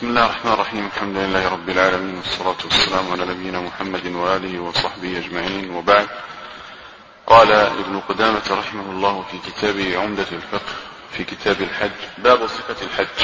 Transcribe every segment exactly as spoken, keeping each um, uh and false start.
بسم الله الرحمن الرحيم. الحمد لله رب العالمين، والصلاة والسلام على نبينا محمد وآله وصحبه أجمعين، وبعد. قال ابن قدامة رحمه الله في كتابه عمدة الفقه في كتاب الحج باب صفة الحج،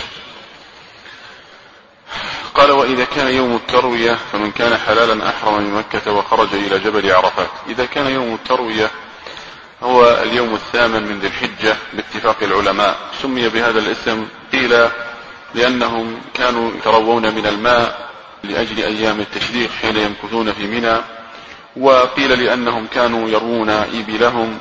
قال: وإذا كان يوم التروية فمن كان حلالا أحرم من مكة وخرج إلى جبل عرفات. إذا كان يوم التروية هو اليوم الثامن من ذي الحجة باتفاق العلماء، سمي بهذا الاسم قيل لأنهم كانوا يتروون من الماء لأجل أيام التشريق حين يمكثون في منى، وقيل لأنهم كانوا يروون إبلهم،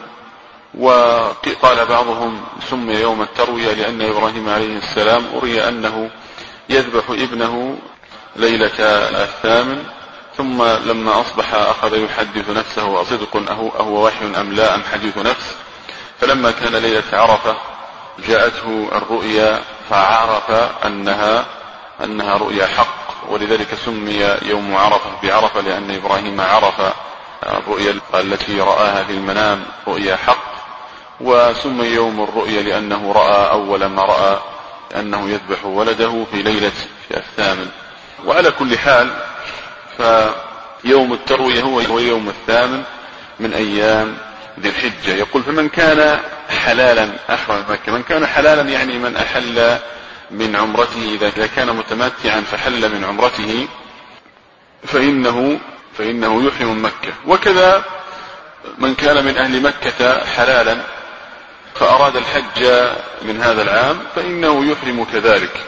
وقال بعضهم سمي يوم التروية لأن إبراهيم عليه السلام أري أنه يذبح ابنه ليلة الثامن، ثم لما أصبح أخذ يحدث نفسه أصدق أهو وحي أم لا أم حديث نفس، فلما كان ليلة عرفة جاءته الرؤيا فعرف أنها أنها رؤيا حق، ولذلك سمي يوم عرفة بعرفة لأن إبراهيم عرف الرؤيا التي رآها في المنام رؤيا حق، وسمي يوم الرؤيا لأنه رأى أول ما رأى أنه يذبح ولده في ليلة في الثامن. وعلى كل حال فيوم التروية هو يوم الثامن من أيام ذي الحجة. يقول: فمن كان حلالا أحرم مكة. من كان حلالا يعني من أحل من عمرته، إذا كان متمتعا فحل من عمرته فإنه, فإنه يحرم مكة. وكذا من كان من أهل مكة حلالا فأراد الحج من هذا العام فإنه يحرم كذلك.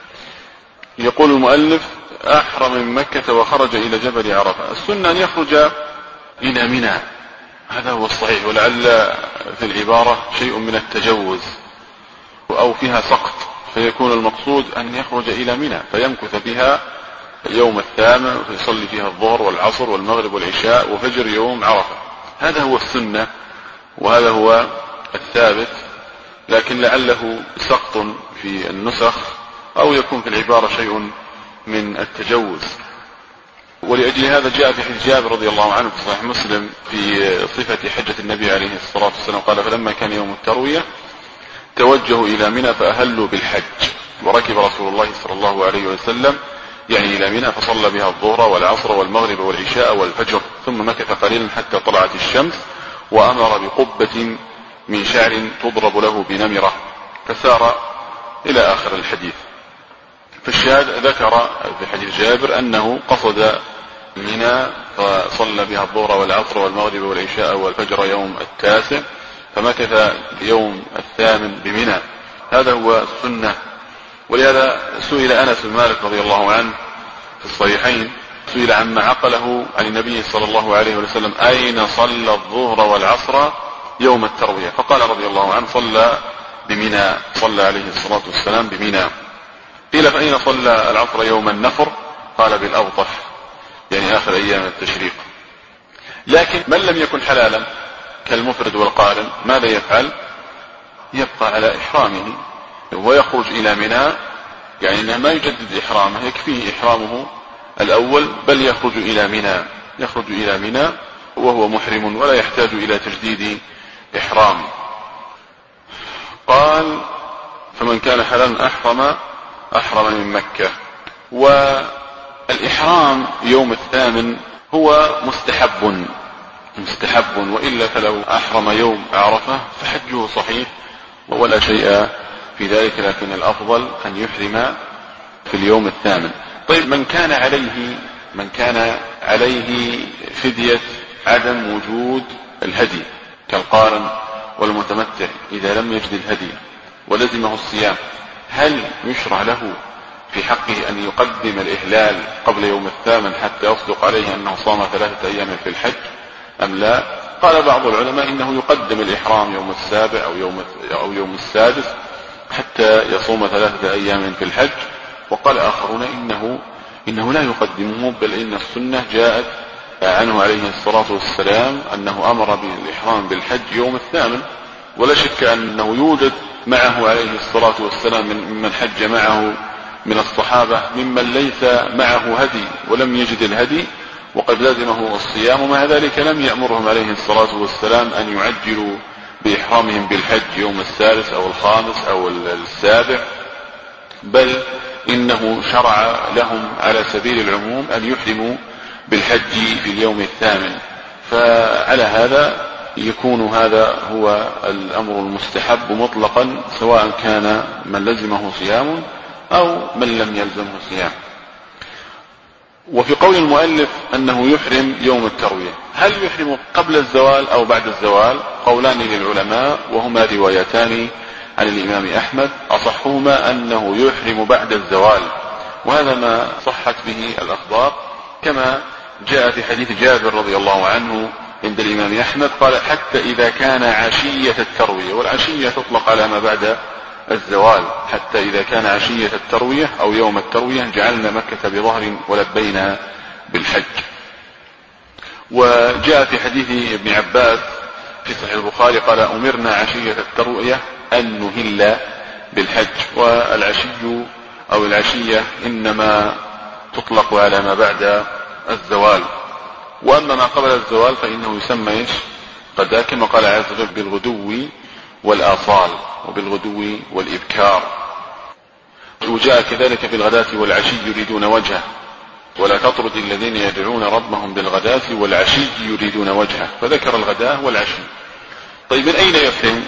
يقول المؤلف: أحرم من مكة وخرج إلى جبل عرفة. السنة أن يخرج إلى منى، هذا هو الصحيح، ولعل في العبارة شيء من التجوز أو فيها سقط، فيكون المقصود أن يخرج إلى منى فيمكث بها يوم الثامن ويصلي فيها الظهر والعصر والمغرب والعشاء وفجر يوم عرفة. هذا هو السنة وهذا هو الثابت، لكن لعله سقط في النسخ أو يكون في العبارة شيء من التجوز. ولأجل هذا جاء في حديث جابر رضي الله عنه في صحيح مسلم في صفة حجة النبي عليه الصلاة والسلام قال: فلما كان يوم التروية توجهوا إلى منى فأهلوا بالحج، وركب رسول الله صلى الله عليه وسلم يعني إلى منى فصلى بها الظهر والعصر والمغرب والعشاء والفجر، ثم مكث قليلا حتى طلعت الشمس، وأمر بقبة من شعر تضرب له بنمرة، فسار إلى آخر الحديث. فالشاهد ذكر في حديث جابر أنه قصد منى فصلى بها الظهر والعصر والمغرب والعشاء والفجر يوم التاسع، فمكث يوم الثامن بمنى. هذا هو السنة. ولهذا سئل أنس بن مالك رضي الله عنه في الصحيحين، سئل عما عقله عن النبي صلى الله عليه وسلم: أين صلى الظهر والعصر يوم التروية؟ فقال رضي الله عنه: صلى بمنى، صلى عليه الصلاة والسلام بمنى. قيل: فأين صلى العصر يوم النفر؟ قال: بالأبطح، يعني آخر أيام التشريق. لكن من لم يكن حلالا كالمفرد والقارن ماذا يفعل؟ يبقى على إحرامه ويخرج إلى منى، يعني إنه ما يجدد إحرامه، يكفيه إحرامه الأول، بل يخرج إلى منى يخرج إلى منى وهو محرم ولا يحتاج إلى تجديد إحرام. قال: فمن كان حلالا أحرم أحرم من مكة. والإحرام يوم الثامن هو مستحب مستحب وإلا فلو أحرم يوم عرفة فحجه صحيح ولا شيء في ذلك، لكن الأفضل أن يحرم في اليوم الثامن. طيب، من كان عليه من كان عليه فدية عدم وجود الهدي كالقارن والمتمتع، إذا لم يجد الهدي ولزمه الصيام، هل يشرع له في حقه أن يقدم الإهلال قبل يوم الثامن حتى يصدق عليه أنه صام ثلاثة أيام في الحج أم لا؟ قال بعض العلماء إنه يقدم الإحرام يوم السابع أو يوم, أو يوم السادس حتى يصوم ثلاثة أيام في الحج. وقال آخرون إنه, إنه لا يقدمه، بل إن السنة جاءت عنه عليه الصلاة والسلام أنه أمر بالإحرام بالحج يوم الثامن، ولا شك أنه يوجد معه عليه الصلاة والسلام من حج معه من الصحابة ممن ليس معه هدي ولم يجد الهدي وقد لازمه الصيام، ومع ذلك لم يأمرهم عليه الصلاة والسلام أن يعجلوا بإحرامهم بالحج يوم الثالث أو الخامس أو السابع، بل إنه شرع لهم على سبيل العموم أن يحرموا بالحج في اليوم الثامن، فعلى هذا يكون هذا هو الأمر المستحب مطلقا، سواء كان من لزمه صيام أو من لم يلزمه صيام. وفي قول المؤلف أنه يحرم يوم التروية، هل يحرم قبل الزوال أو بعد الزوال؟ قولان للعلماء وهما روايتان عن الإمام أحمد، أصحهما أنه يحرم بعد الزوال، وهذا ما صحت به الأخبار، كما جاء في حديث جابر رضي الله عنه عند الإمام أحمد قال: حتى إذا كان عشية التروية، والعشية تطلق على ما بعد الزوال، حتى إذا كان عشية التروية أو يوم التروية جعلنا مكة بظهر ولبينا بالحج. وجاء في حديث ابن عباس في صحيح البخاري قال: أمرنا عشية التروية أن نهل بالحج. والعشي أو العشية إنما تطلق على ما بعد الزوال، وأما ما قبل الزوال فإنه يسمى إيش؟ قد كما قال عز وجل: بالغدو والآصال، وبالغدو والإبكار. وجاء كذلك في الغداة والعشي يريدون وجهه، ولا تطرد الذين يدعون ربهم بالغداة والعشي يريدون وجهه، فذكر الغداة والعشي. طيب من أين يحرم؟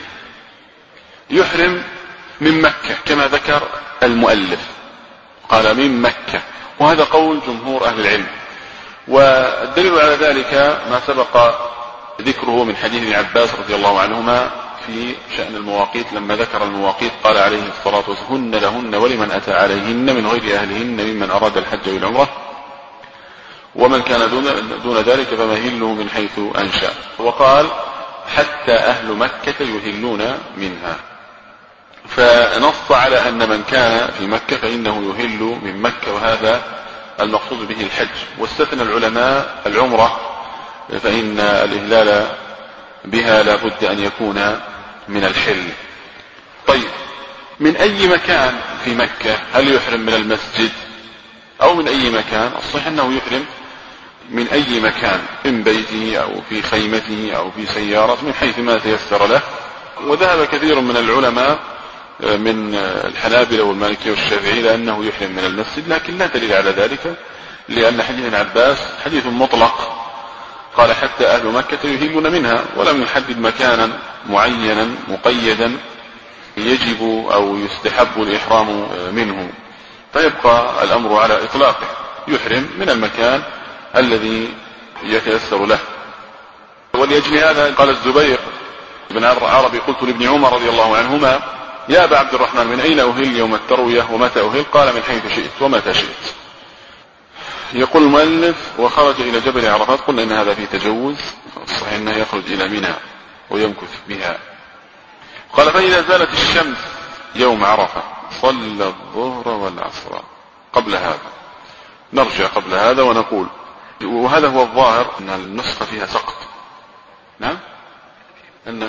يحرم من مكة كما ذكر المؤلف، قال من مكة، وهذا قول جمهور أهل العلم. والدليل على ذلك ما سبق ذكره من حديث ابن عباس رضي الله عنهما في شأن المواقيت، لما ذكر المواقيت قال عليه الصلاة والسلام: هن لهن ولمن أتى عليهن من غير أهلهن ممن أراد الحج والعمرة، ومن كان دون, دون ذلك فمهله من حيث أنشأ. وقال: حتى أهل مكة يهلون منها، فنص على أن من كان في مكة فإنه يهل من مكة، وهذا المقصود به الحج. واستثنى العلماء العمرة، فإن الإهلال بها لا بد أن يكون من الحل. طيب من أي مكان في مكة؟ هل يحرم من المسجد أو من أي مكان؟ الصحيح أنه يحرم من أي مكان، من بيته أو في خيمته أو في سيارة، من حيث ما تيسر له. وذهب كثير من العلماء من الحنابلة والمالكية والشافعية لأنه يحرم من المسجد، لكن لا دليل على ذلك، لأن حديث ابن عباس حديث مطلق، قال: حتى أهل مكة يهلون منها، ولم يحدد مكانا معينا مقيدا يجب أو يستحب الإحرام منه، فيبقى الأمر على إطلاقه، يحرم من المكان الذي يتيسر له. ولأجل هذا قال الزبير بن عربي: قلت لابن عمر رضي الله عنهما: يا أبا عبد الرحمن، من أين أهل يوم التروية ومتى أهل؟ قال: من حيث شئت ومتى شئت. يقول المؤلف: وخرج إلى جبل عرفات. قلنا إن هذا فيه تجوز، الصحيح أنه يخرج إلى منى ويمكث بها. قال: فإذا زالت الشمس يوم عرفة صلى الظهر والعصر قبل هذا. نرجع قبل هذا ونقول، وهذا هو الظاهر، أن النسخة فيها سقط. نعم، أن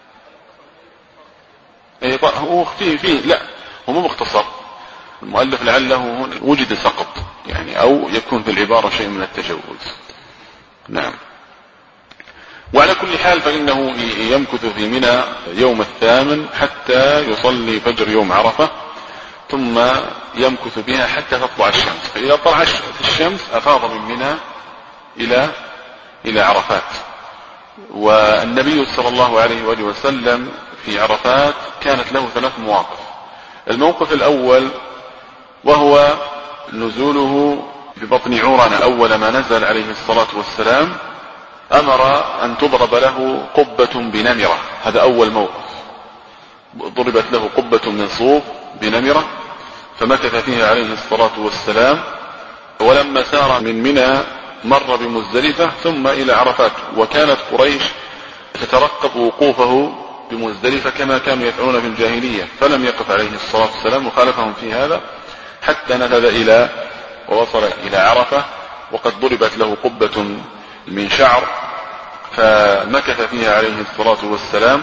أي هو فيه فيه لا هو مو مختصر، المؤلف لعله وجد سقط يعني، أو يكون في العبارة شيء من التجوز. نعم. وعلى كل حال فإنه يمكث في منى يوم الثامن حتى يصلي فجر يوم عرفة، ثم يمكث بها حتى تطلع الشمس، فإذا طلعت الشمس أفاض من منى إلى إلى عرفات. والنبي صلى الله عليه وآله وسلم في عرفات كانت له ثلاث مواقف. الموقف الأول وهو نزوله ببطن عورنا، أول ما نزل عليه الصلاة والسلام أمر أن تضرب له قبة بنمرة، هذا أول موقف، ضربت له قبة من صوف بنمرة فمكث فيها عليه الصلاة والسلام. ولما سار من منى مر بمزدلفة ثم إلى عرفات، وكانت قريش تترقب وقوفه بمزدلفة كما كانوا يفعلون في الجاهلية، فلم يقف عليه الصلاة والسلام وخالفهم في هذا حتى نفذ إلى ووصل إلى عرفة، وقد ضربت له قبة من شعر فمكث فيها عليه الصلاة والسلام.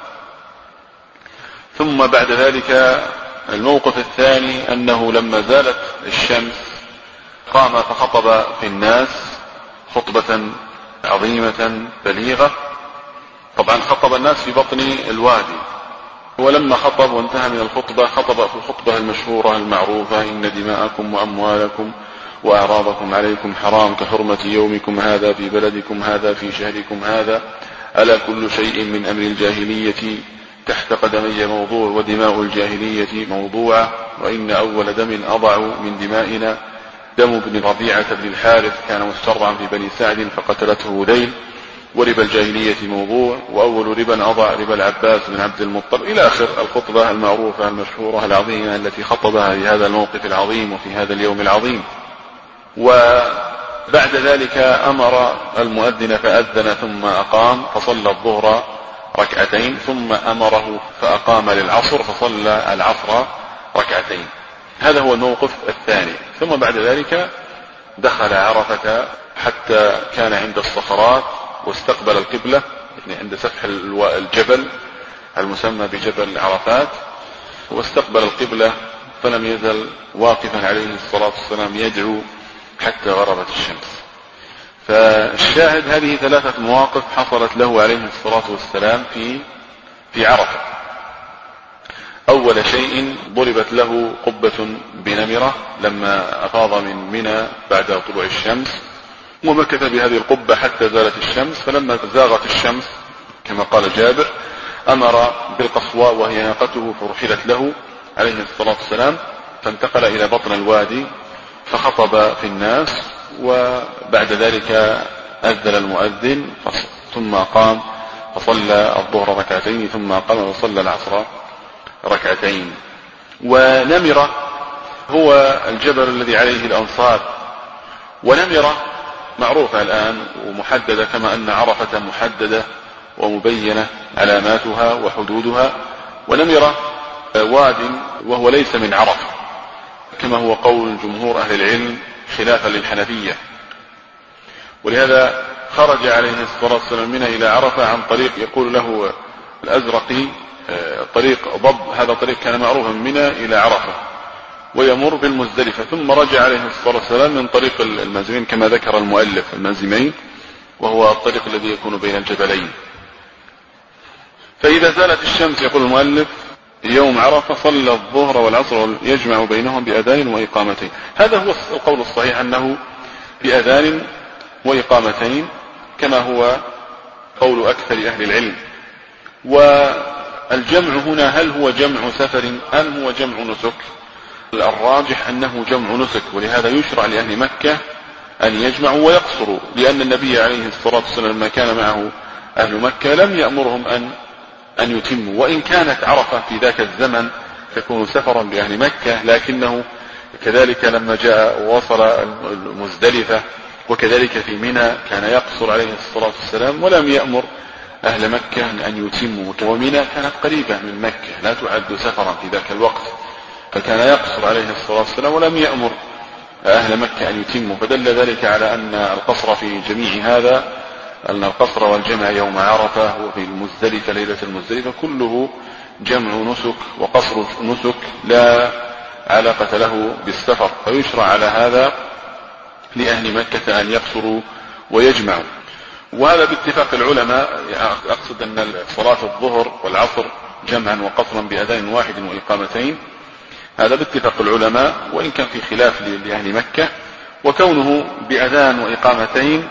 ثم بعد ذلك الموقف الثاني أنه لما زالت الشمس قام فخطب في الناس خطبة عظيمة بليغة. طبعا خطب الناس في بطن الوادي، ولما خطب وانتهى من الخطبة خطب في الخطبة المشهورة المعروفة: إن دماءكم وأموالكم وأعراضكم عليكم حرام كحرمة يومكم هذا في بلدكم هذا في شهركم هذا، ألا كل شيء من أمر الجاهلية تحت قدمي موضوع ودماء الجاهلية موضوعة، وإن أول دم أضع من دمائنا دم ابن ربيعة بن الحارث كان مسترضعا في بني سعد فقتلته هذيل، وربا الجاهلية موضوع، وأول ربا أضع ربا العباس بن عبد المطلب، إلى آخر الخطبة المعروفة المشهورة العظيمة التي خطبها في هذا الموقف العظيم وفي هذا اليوم العظيم. وبعد ذلك أمر المؤذن فأذن ثم أقام فصلى الظهر ركعتين، ثم أمره فأقام للعصر فصلى العصر ركعتين. هذا هو الموقف الثاني. ثم بعد ذلك دخل عرفة حتى كان عند الصخرات واستقبل القبلة، يعني عند سفح الجبل المسمى بجبل عرفات، واستقبل القبلة فلم يزل واقفا عليه الصلاة والسلام يدعو حتى غربت الشمس. فالشاهد هذه ثلاثة مواقف حصلت له عليه الصلاة والسلام في في عرفة. أول شيء ضربت له قبة بنمرة لما أفاض من منى بعد طلوع الشمس، ومكث بهذه القبة حتى زالت الشمس، فلما زاغت الشمس كما قال جابر أمر بالقصواء وهي ناقته فرحلت له عليه الصلاة والسلام، فانتقل إلى بطن الوادي فخطب في الناس، وبعد ذلك أذن المؤذن ثم قام فصلى الظهر ركعتين، ثم قام وصلى العصر ركعتين. ونمرة هو الجبل الذي عليه الأنصار، ونمرة معروفة الآن ومحددة كما أن عرفة محددة ومبينة علاماتها وحدودها، ونمرة واد وهو ليس من عرفة كما هو قول جمهور أهل العلم خلافا للحنفية، ولهذا خرج عليه الصلاة والسلام منه إلى عرفة عن طريق يقول له الأزرقي طريق ضب، هذا طريق كان معروفا منه إلى عرفة ويمر بالمزدلفة، ثم رجع عليه الصلاة والسلام من طريق المنزمين كما ذكر المؤلف المنزمين، وهو الطريق الذي يكون بين الجبلين. فإذا زالت الشمس يقول المؤلف يوم عرفة صلى الظهر والعصر يجمع بينهم بأذان وإقامتين. هذا هو القول الصحيح أنه بأذان وإقامتين كما هو قول أكثر أهل العلم. والجمع هنا هل هو جمع سفر أم هو جمع نسك؟ الراجح أنه جمع نسك، ولهذا يشرع لأهل مكة أن يجمعوا ويقصروا، لأن النبي عليه الصلاة والسلام لما كان معه أهل مكة لم يأمرهم أن أن يتموا، وإن كانت عرفة في ذاك الزمن تكون سفرا لأهل مكة، لكنه كذلك لما جاء ووصل المزدلفة وكذلك في منى كان يقصر عليه الصلاة والسلام، ولم يأمر أهل مكة أن يتموا، ومنى كانت قريبة من مكة لا تعد سفرا في ذاك الوقت، فكان يقصر عليه الصلاة والسلام ولم يأمر أهل مكة أن يتموا، فدل ذلك على أن القصر في جميع هذا، أن القصر والجمع يوم عرفة وفي المزدلفة ليلة المزدلفة كله جمع نسك وقصر نسك لا علاقة له بالسفر، فيشرع على هذا لأهل مكة أن يقصروا ويجمعوا. وهذا باتفاق العلماء، أقصد أن صلاة الظهر والعصر جمعا وقصرا بأذان واحد وإقامتين، هذا باتفاق العلماء، وإن كان في خلاف لأهل مكة. وكونه بأذان وإقامتين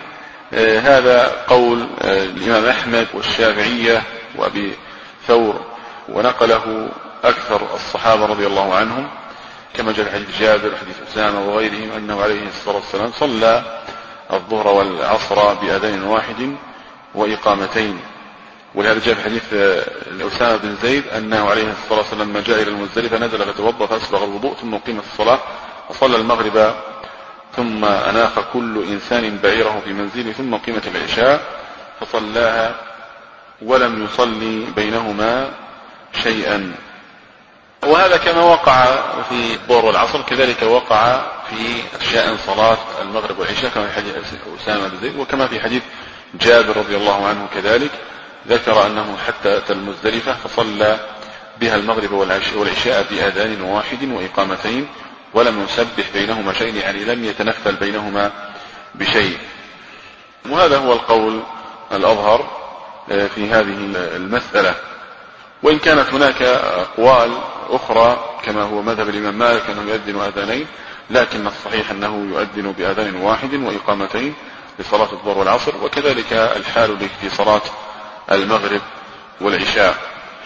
هذا قول الإمام أحمد والشافعية وأبي ثور، ونقله أكثر الصحابة رضي الله عنهم كما جاء حديث جابر حديث أسامة وغيرهم أنه عليه الصلاة والسلام صلى الظهر والعصر بأذان واحد وإقامتين. ولهذا جاء في حديث أسامة بن زيد أنه عليه الصلاة والسلام لما جاء إلى المزدلفة نزل فتوضأ فأسبغ الوضوء ثم قيمت الصلاة وصلى المغرب ثم أناخ كل إنسان بعيره في منزله ثم قيمت العشاء فصلاها ولم يصلي بينهما شيئا. وهذا كما وقع في الظهر والعصر كذلك وقع في شأن صلاة المغرب والعشاء كما في حديث أسامة بن زيد، وكما في حديث جابر رضي الله عنه كذلك ذكر أنه حتى أتى المزدلفة فصلى بها المغرب والعشاء بأذان واحد وإقامتين ولم يسبح بينهما شيء، يعني لم يتنفل بينهما بشيء. وهذا هو القول الأظهر في هذه المسألة. وإن كانت هناك أقوال أخرى كما هو مذهب الإمام مالك أنه يؤذن أذانين، لكن الصحيح أنه يؤذن بأذان واحد وإقامتين لصلاة الظهر والعصر، وكذلك الحال في صلاة المغرب والعشاء.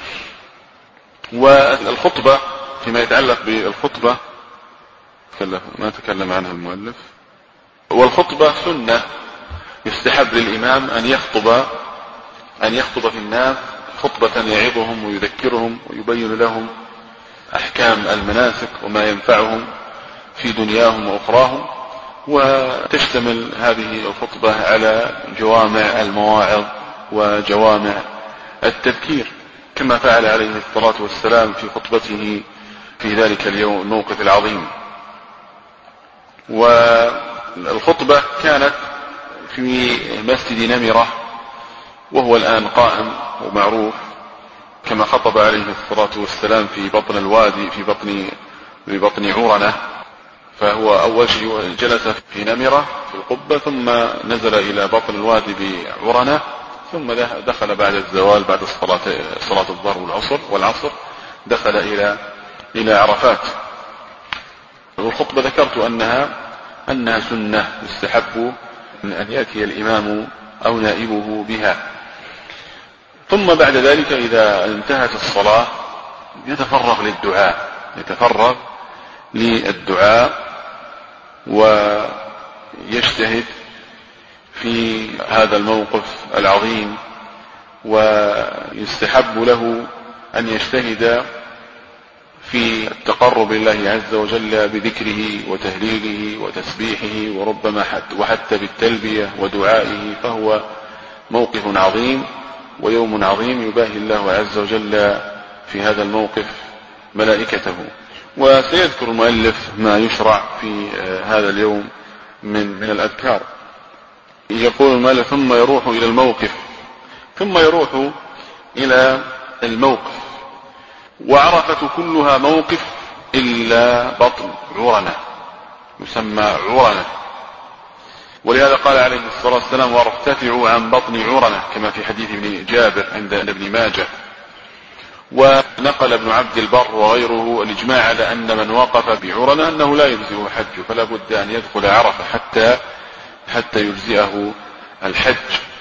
والخطبة فيما يتعلق بالخطبة ما تكلم عنها المؤلف. والخطبة سنة يستحب للإمام أن يخطب أن يخطب في الناس خطبة يعظهم ويذكرهم ويبين لهم أحكام المناسك وما ينفعهم في دنياهم وأخراهم، وتشتمل هذه الخطبة على جوامع المواعظ وجوامع التذكير، كما فعل عليه الصلاة والسلام في خطبته في ذلك اليوم الموقف العظيم. والخطبة كانت في مسجد نمرة، وهو الآن قائم ومعروف، كما خطب عليه الصلاة والسلام في بطن الوادي في بطن في بطن عورنة. فهو أول شيء جلس في نمرة في القبة، ثم نزل إلى بطن الوادي بعورنة، ثم دخل بعد الزوال بعد الصلاة صلاة الظهر والعصر والعصر دخل إلى إلى عرفات. والخطبة ذكرت أنها أنها سنة يستحب أن يأتي الإمام أو نائبه بها. ثم بعد ذلك إذا انتهت الصلاة يتفرغ للدعاء يتفرغ للدعاء ويجتهد في هذا الموقف العظيم، ويستحب له أن يجتهد في التقرب لله عز وجل بذكره وتهليله وتسبيحه، وربما حتى وحتى بالتلبية ودعائه، فهو موقف عظيم ويوم عظيم يباهي الله عز وجل في هذا الموقف ملائكته. وسيذكر المؤلف ما يشرع في هذا اليوم من من الأذكار. يقول المؤلف: ثم يروح إلى الموقف ثم يروح إلى الموقف وعرفة كلها موقف إلا بطن عورنة، يسمى عورنة. ولهذا قال عليه الصلاة والسلام: وارتفعوا عن بطن عورنة، كما في حديث ابن جابر عند ابن ماجه. ونقل ابن عبد البر وغيره الإجماع على أن من وقف بعورنة أنه لا يجزئه حجه، فلا بد أن يدخل عرفة حتى حتى يجزئه الحج.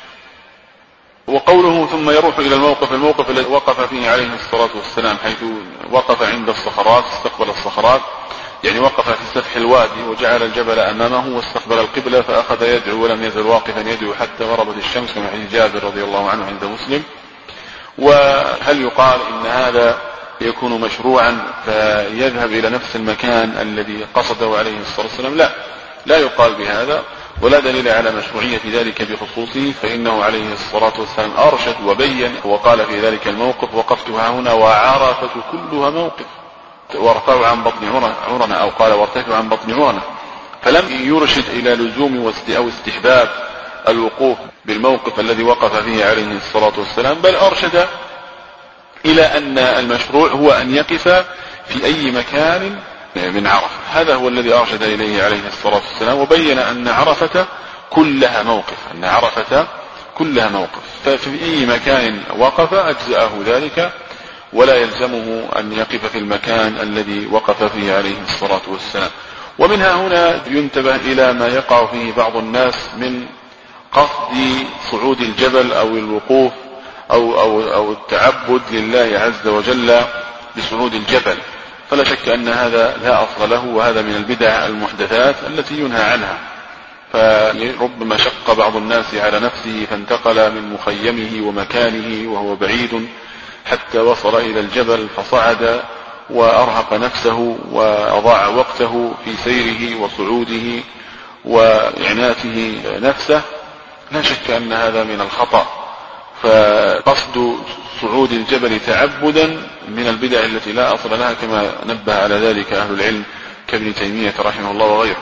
وقوله ثم يروح إلى الموقف، الموقف الذي وقف فيه عليه الصلاة والسلام، حيث وقف عند الصخرات استقبل الصخرات، يعني وقف في سفح الوادي وجعل الجبل أمامه واستقبل القبلة، فأخذ يدعو ولم يزل واقفا يدعو حتى غربت الشمس، كما حديث جابر رضي الله عنه عند مسلم. وهل يقال إن هذا يكون مشروعا فيذهب إلى نفس المكان الذي قصده عليه الصلاة والسلام؟ لا لا يقال بهذا، ولا دليل على مشروعية ذلك بخصوصه، فإنه عليه الصلاة والسلام أرشد وبين وقال في ذلك الموقف: وقفتها هنا وعرفة كلها موقف، وارفعوا عن بطن عورنة، أو قال وارتفعوا عن بطن عورنة. فلم يرشد إلى لزوم أو استحباب الوقوف بالموقف الذي وقف فيه عليه الصلاة والسلام، بل أرشد إلى أن المشروع هو أن يقف في أي مكان من عرفة. هذا هو الذي أرشد إليه عليه الصلاة والسلام، وبين أن عرفة كلها موقف أن عرفة كلها موقف ففي أي مكان وقف أجزأه ذلك، ولا يلزمه أن يقف في المكان الذي وقف فيه عليه الصلاة والسلام. ومنها هنا ينتبه إلى ما يقع فيه بعض الناس من قصد صعود الجبل أو الوقوف أو, أو, أو التعبد لله عز وجل بصعود الجبل، فلا شك أن هذا لا أصل له، وهذا من البدع المحدثات التي ينهى عنها. فربما شق بعض الناس على نفسه فانتقل من مخيمه ومكانه وهو بعيد حتى وصل إلى الجبل فصعد وأرهق نفسه وأضاع وقته في سيره وصعوده وإعناته نفسه. لا شك أن هذا من الخطأ. فقصد صعود الجبل تعبدا من البدع التي لا أصل لها، كما نبه على ذلك أهل العلم كابن تيمية رحمه الله وغيره.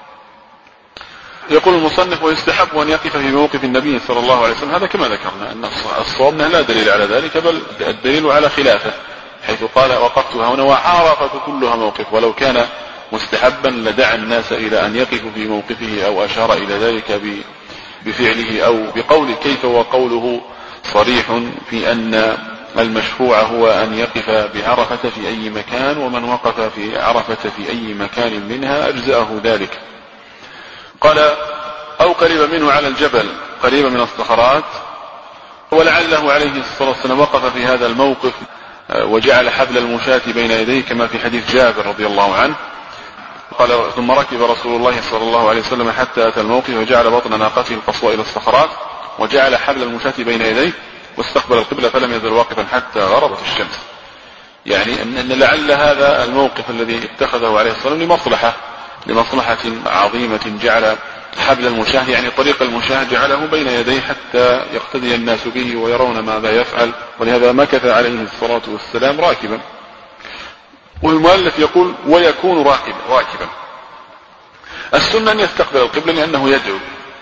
يقول المصنف: ويستحب أن يقف في موقف النبي صلى الله عليه وسلم. هذا كما ذكرنا أن الصواب لا دليل على ذلك، بل الدليل على خلافه، حيث قال: وقفتها هنا وعرفة كلها موقف. ولو كان مستحبا لدعا الناس إلى أن يقفوا في موقفه، أو أشار إلى ذلك بفعله أو بقوله، كيف وقوله صريح في أن المشروع هو أن يقف بعرفة في أي مكان، ومن وقف في عرفة في أي مكان منها أجزأه ذلك. قال أو قريب منه على الجبل قريب من الصخرات، ولعله عليه الصلاة والسلام وقف في هذا الموقف وجعل حبل المشاة بين يديه كما في حديث جابر رضي الله عنه. قال ثم ركب رسول الله صلى الله عليه وسلم حتى أتى الموقف وجعل بطن ناقته القصوى إلى الصخرات وجعل حبل المشاة بين يديه واستقبل القبلة فلم يزل واقفا حتى غربت الشمس. يعني أن لعل هذا الموقف الذي اتخذه عليه الصلاة والسلام لمصلحة لمصلحة عظيمة، جعل حبل المشاة يعني طريق المشاة جعله بين يديه حتى يقتدي الناس به ويرون ماذا يفعل، ولهذا مكث عليه الصلاة والسلام راكبا. والمؤلف يقول ويكون راكبا راكبا السنة أن يستقبل القبلة لأنه يدعو،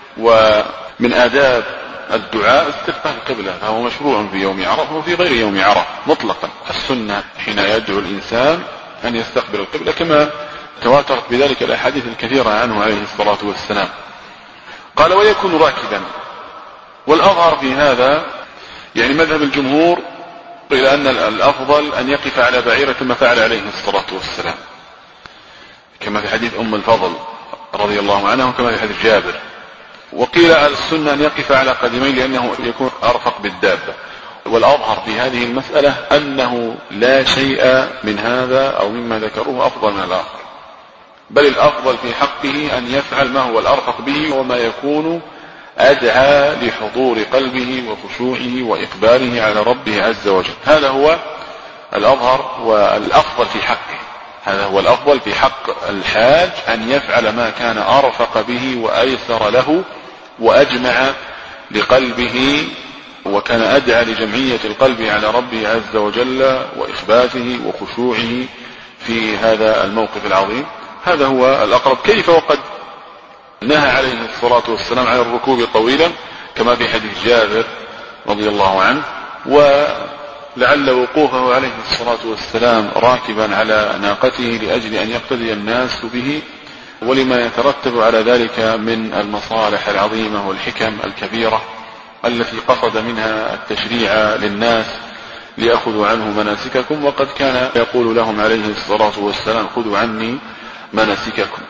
ومن آداب الدعاء استقبال القبلة، فهو مشروع في يوم عرفة وفي غير يوم عرفة مطلقا. السنة حين يدعو الإنسان أن يستقبل القبلة كما تواترت بذلك الأحاديث الكثيرة عنه عليه الصلاة والسلام. قال ويكون راكبا، والأظهر في هذا يعني مذهب الجمهور إلى أن الأفضل أن يقف على بعيرة كما فعل عليه الصلاة والسلام كما في حديث أم الفضل رضي الله عنه وكما في حديث جابر. وقيل السنة أن يقف على قدمين لأنه يكون أرفق بالدابة. والأظهر في هذه المسألة أنه لا شيء من هذا أو مما ذكروه أفضل من الآخر، بل الأفضل في حقه أن يفعل ما هو الأرفق به وما يكون أدعى لحضور قلبه وخشوعه وإقباله على ربه عز وجل. هذا هو الأظهر والأفضل في حقه، هذا هو الأفضل في حق الحاج أن يفعل ما كان أرفق به وأيسر له وأجمع لقلبه وكان أدعى لجمعية القلب على ربه عز وجل وإخباته وخشوعه في هذا الموقف العظيم. هذا هو الأقرب. كيف وقد نهى عليه الصلاة والسلام عن الركوب طويلا كما في حديث جابر رضي الله عنه، ولعل وقوفه عليه الصلاة والسلام راكبا على ناقته لأجل أن يقتدي الناس به ولما يترتب على ذلك من المصالح العظيمة والحكم الكبيرة التي قصد منها التشريع للناس ليأخذوا عنه مناسككم، وقد كان يقول لهم عليه الصلاة والسلام خذوا عني مناسككم.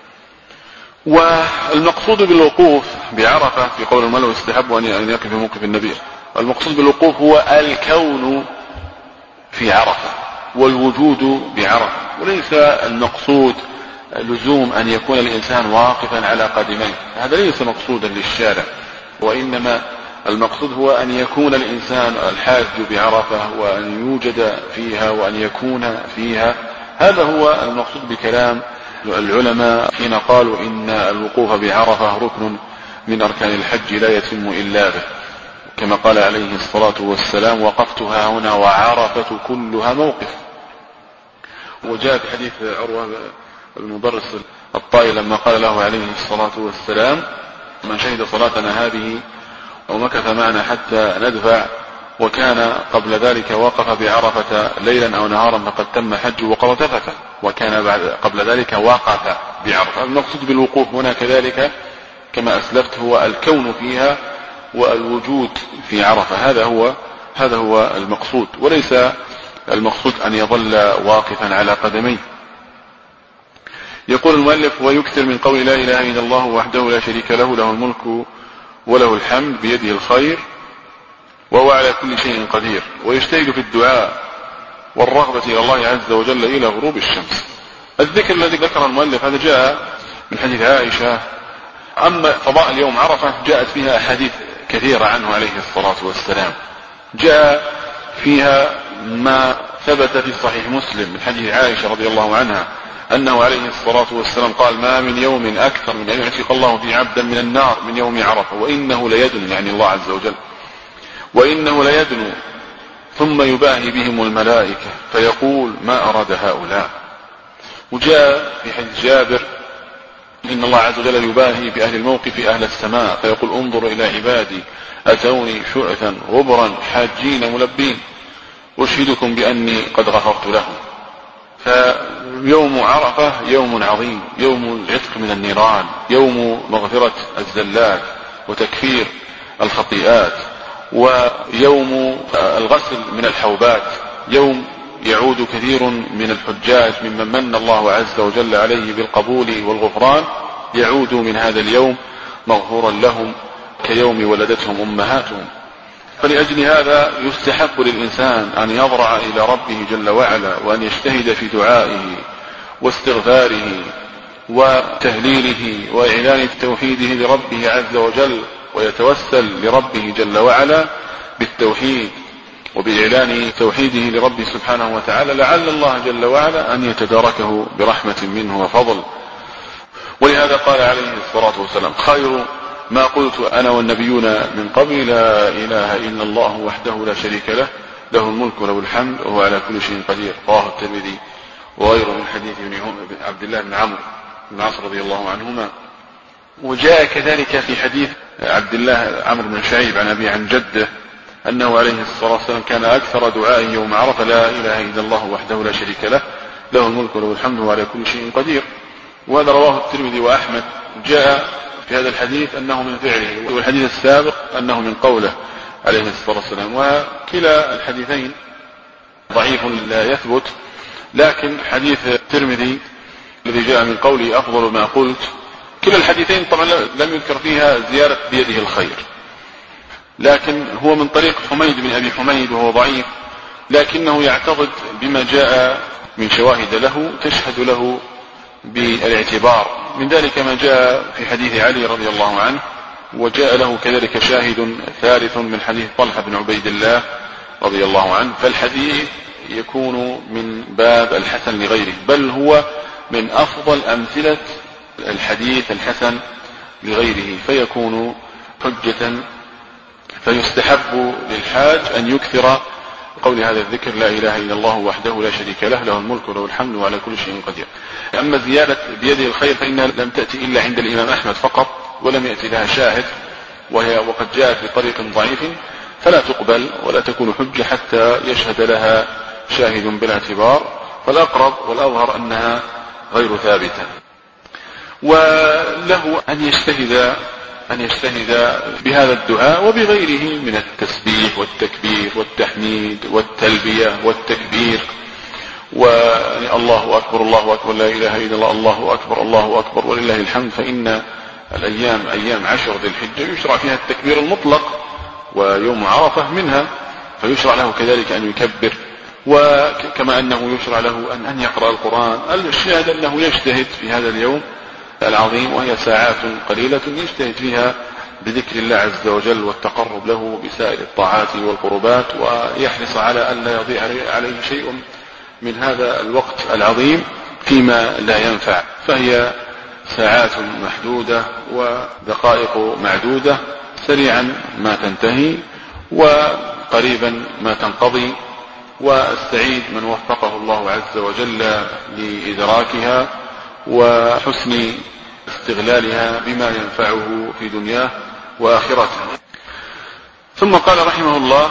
والمقصود بالوقوف بعرفة في قول الملو استحب أن يقف في موقف النبي، المقصود بالوقوف هو الكون في عرفة والوجود بعرفة، وليس المقصود لزوم أن يكون الإنسان واقفا على قدميه، هذا ليس مقصودا للشارع، وإنما المقصود هو أن يكون الإنسان الحاج بعرفة وأن يوجد فيها وأن يكون فيها. هذا هو المقصود بكلام العلماء حين قالوا إن الوقوف بعرفة ركن من أركان الحج لا يتم إلا به، كما قال عليه الصلاة والسلام وقفتها هنا وعرفة كلها موقف. وجاء في حديث عروة المدرس الطائي لما قال له عليه الصلاة والسلام من شهد صلاتنا هذه ومكث معنا حتى ندفع وكان قبل ذلك وقف بعرفة ليلا أو نهارا فقد تم حج وقد ثبت، وكان بعد قبل ذلك وقف بعرفة. المقصود بالوقوف هنا كذلك كما أسلفت هو الكون فيها والوجود في عرفة، هذا هو هذا هو المقصود، وليس المقصود أن يظل واقفا على قدميه. يقول المؤلف ويكثر من قول لا إله إلا الله وحده لا شريك له له الملك وله الحمد بيده الخير وهو على كل شيء قدير، ويجتهد في الدعاء والرغبة إلى الله عز وجل إلى غروب الشمس. الذكر الذي ذكر المؤلف هذا جاء من حديث عائشة. أما فضاء اليوم عرفة جاءت فيها أحاديث كثيرة عنه عليه الصلاة والسلام، جاء فيها ما ثبت في صحيح مسلم من حديث عائشة رضي الله عنها أنه عليه الصلاة والسلام قال ما من يوم أكثر من أن يعتق الله في عبدا من النار من يوم عرفة وإنه ليدنو، يعني الله عز وجل، وإنه ليدنو ثم يباهي بهم الملائكة فيقول ما أراد هؤلاء. وجاء في حديث جابر إن الله عز وجل يباهي بأهل الموقف أهل السماء فيقول انظر إلى عبادي أتوني شعثا غبرا حاجين ملبين أشهدكم بأني قد غفرت لهم. فيوم عرفة يوم عظيم، يوم العتق من النيران، يوم مغفرة الزلات وتكفير الخطيئات ويوم الغسل من الحوبات يوم يعود كثير من الحجاج ممن من الله عز وجل عليه بالقبول والغفران، يعود من هذا اليوم مغفورا لهم كيوم ولدتهم أمهاتهم. فلأجل هذا يستحق للإنسان أن يضرع إلى ربه جل وعلا، وأن يجتهد في دعائه واستغفاره وتهليله وإعلان توحيده لربه عز وجل، ويتوسل لربه جل وعلا بالتوحيد وبإعلان توحيده لربه سبحانه وتعالى، لعل الله جل وعلا أن يتداركه برحمة منه وفضل. ولهذا قال عليه الصلاة والسلام: خير ما قلت أنا والنبيون من قبل لا إله إلا الله وحده لا شريك له، له الملك وله الحمد وهو على كل شيء قدير. رواه الترمذي وغيره من حديث ابن عبد الله بن عمرو بن العاص رضي الله عنهما. وجاء كذلك في حديث عبد الله عمرو بن شعيب عن أبي عن جده أنه عليه الصلاة والسلام كان أكثر دعائه يوم عرفة: لا إله إلا الله وحده لا شريك له، له الملك وله الحمد وهو على كل شيء قدير. وهذا رواه الترمذي وأحمد. جاء في هذا الحديث أنه من فعله، والحديث السابق أنه من قوله عليه الصلاة والسلام. وكلا الحديثين ضعيف لا يثبت، لكن حديث الترمذي الذي جاء من قوله أفضل ما قلت، كلا الحديثين طبعا لم يذكر فيها زيارة بيده الخير، لكن هو من طريق حميد بن أبي حميد وهو ضعيف، لكنه يعتقد بما جاء من شواهد له تشهد له بالاعتبار. من ذلك ما جاء في حديث علي رضي الله عنه، وجاء له كذلك شاهد ثالث من حديث طلحة بن عبيد الله رضي الله عنه. فالحديث يكون من باب الحسن لغيره، بل هو من أفضل أمثلة الحديث الحسن لغيره، فيكون حجة. فيستحب للحاج أن يكثر قول هذا الذكر: لا إله إلا الله وحده لا شريك له، له الملك وله الحمد وعلى كل شيء قدير. أما زيادة بيده الخير فإنها لم تأتي إلا عند الإمام أحمد فقط، ولم يأتي لها شاهد، وهي وقد جاءت بطريق ضعيف، فلا تقبل ولا تكون حجة حتى يشهد لها شاهد بالاعتبار. فالأقرب والأظهر أنها غير ثابتة. وله أن يجتهد أن يجتهد بهذا الدعاء وبغيره من التسبيح والتكبير والتحميد والتلبية والتكبير، والله أكبر الله أكبر لا إله إلا الله الله أكبر الله أكبر ولله الحمد. فإن الأيام أيام عشر ذي الحجة يشرع فيها التكبير المطلق، ويوم عرفة منها، فيشرع له كذلك أن يكبر، وكما أنه يشرع له أن يقرأ القرآن. الشاهد أنه يجتهد في هذا اليوم العظيم، وهي ساعات قليلة يجتهد فيها بذكر الله عز وجل والتقرب له بسائر الطاعات والقربات، ويحرص على أن لا يضيع عليه شيء من هذا الوقت العظيم فيما لا ينفع. فهي ساعات محدودة ودقائق معدودة، سريعا ما تنتهي وقريبا ما تنقضي. والسعيد من وفقه الله عز وجل لإدراكها وحسن استغلالها بما ينفعه في دنياه وآخرته. ثم قال رحمه الله: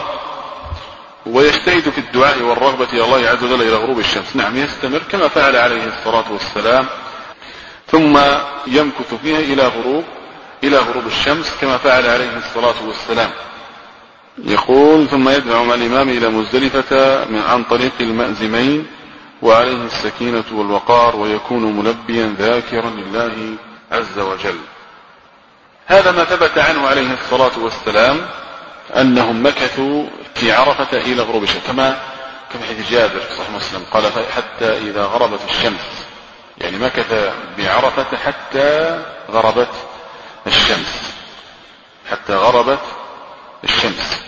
ويجتهد في الدعاء والرغبة إلى الله عز وجل إلى غروب الشمس. نعم، يستمر كما فعل عليه الصلاة والسلام، ثم يمكث فيها إلى غروب إلى غروب الشمس كما فعل عليه الصلاة والسلام. يقول: ثم يدفع مع الإمام إلى مزدلفة عن طريق المأزمين، وعليه السكينة والوقار، ويكون ملبيا ذاكرا لله عز وجل. هذا ما ثبت عنه عليه الصلاة والسلام أنهم مكثوا في عرفة إلى غروب الشمس، كما كما حديث جابر صحيح مسلم قال: حتى إذا غربت الشمس، يعني مكث بعرفة حتى غربت الشمس حتى غربت الشمس.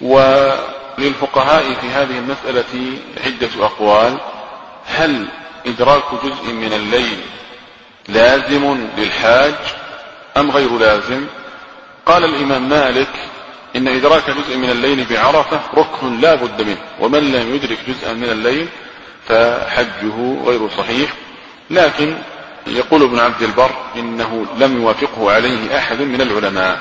وللفقهاء في هذه المسألة عدة أقوال: هل إدراك جزء من الليل لازم للحاج أم غير لازم؟ قال الإمام مالك: إن إدراك جزء من الليل بعرفة ركن لا بد منه، ومن لم يدرك جزءا من الليل فحجه غير صحيح. لكن يقول ابن عبد البر إنه لم يوافقه عليه أحد من العلماء،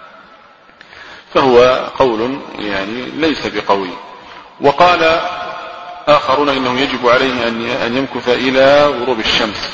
فهو قول يعني ليس بقوي. وقال آخرون إنه يجب عليه أن يمكث إلى غروب الشمس،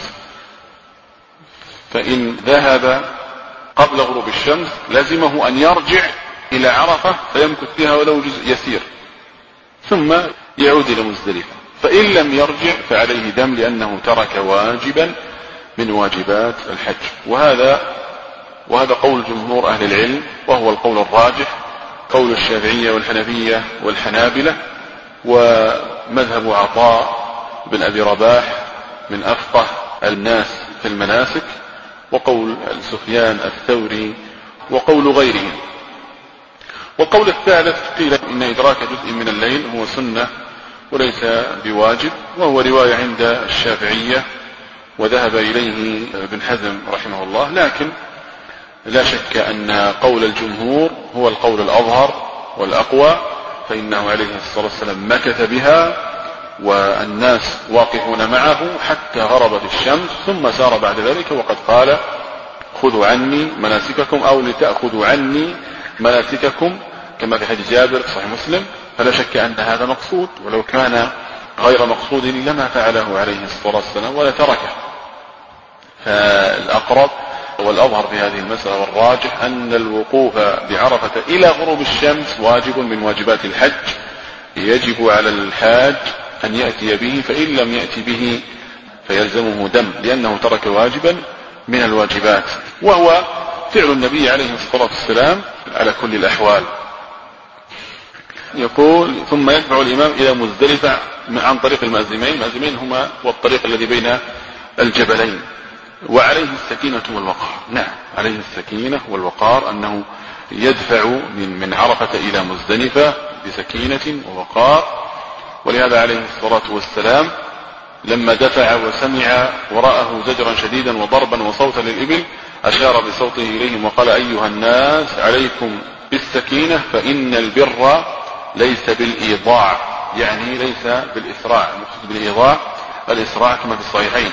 فإن ذهب قبل غروب الشمس لازمه أن يرجع إلى عرفة فيمكث فيها ولو جزء يسير ثم يعود إلى مزدلفة، فإن لم يرجع فعليه دم لأنه ترك واجبا من واجبات الحج. وهذا وهذا قول جمهور أهل العلم، وهو القول الراجح، قول الشافعية والحنفية والحنابلة، ومذهب عطاء بن أبي رباح من أفقه الناس في المناسك، وقول سفيان الثوري، وقول غيرهم. والقول الثالث قيل إن إدراك جزء من الليل هو سنة وليس بواجب، وهو رواية عند الشافعية وذهب إليه ابن حزم رحمه الله، لكن لا شك أن قول الجمهور هو القول الأظهر والأقوى، فإنه عليه الصلاة والسلام مكث بها والناس واقفون معه حتى غربت الشمس، ثم سار بعد ذلك وقد قال خذوا عني مناسككم أو لتأخذوا عني مناسككم كما في حديث جابر صحيح مسلم. فلا شك أن هذا مقصود، ولو كان غير مقصود لما فعله عليه الصلاة والسلام ولا تركه. فالأقرب والأظهر في هذه المسألة والراجح أن الوقوف بعرفة إلى غروب الشمس واجب من واجبات الحج، يجب على الحاج أن يأتي به، فإن لم يأتي به فيلزمه دم لأنه ترك واجبا من الواجبات، وهو فعل النبي عليه الصلاة والسلام على كل الأحوال. يقول ثم يتبع الإمام إلى مزدلفة عن طريق المأزمين، المأزمين هما والطريق الذي بين الجبلين، وعليه السكينة والوقار. نعم عليه السكينة والوقار، أنه يدفع من من عرفة إلى مزدلفة بسكينة ووقار. ولهذا عليه الصلاة والسلام لما دفع وسمع وراءه زجرا شديدا وضربا وصوتا للإبل أشار بصوته إليهم وقال أيها الناس عليكم بالسكينة فإن البر ليس بالإيضاع، يعني ليس بالإسراع، المقصود بالإيضاع الإسراع كما في الصحيحين.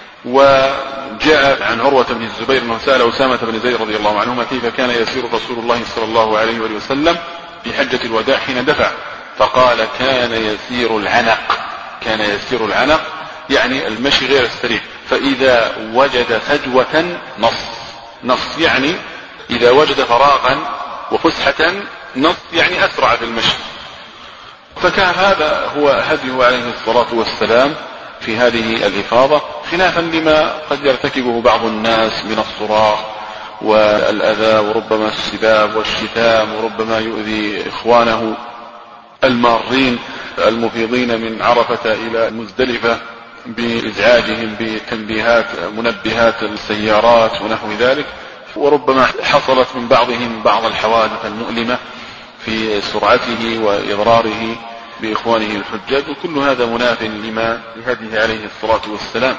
وجاء عن عروة بن الزبير أنه سأل أسامة بن زيد رضي الله عنهما كيف كان يسير رسول الله صلى الله عليه وسلم في حجة الوداع حين دفع، فقال كان يسير العنق، كان يسير العنق يعني المشي غير السريع، فإذا وجد فجوة نص نص يعني إذا وجد فراغا وفسحة نص يعني أسرع في المشي. فكان هذا هو هديه عليه الصلاة والسلام في هذه الإفاضة، خلافا لما قد يرتكبه بعض الناس من الصراخ والأذى وربما السباب والشتام، وربما يؤذي إخوانه المارين المفيضين من عرفة إلى مزدلفة بإزعاجهم بتنبيهات منبهات السيارات ونحو ذلك، وربما حصلت من بعضهم بعض الحوادث المؤلمة في سرعته وإضراره بإخوانه الحجاج، وكل هذا مناف لما لهديه عليه الصلاة والسلام.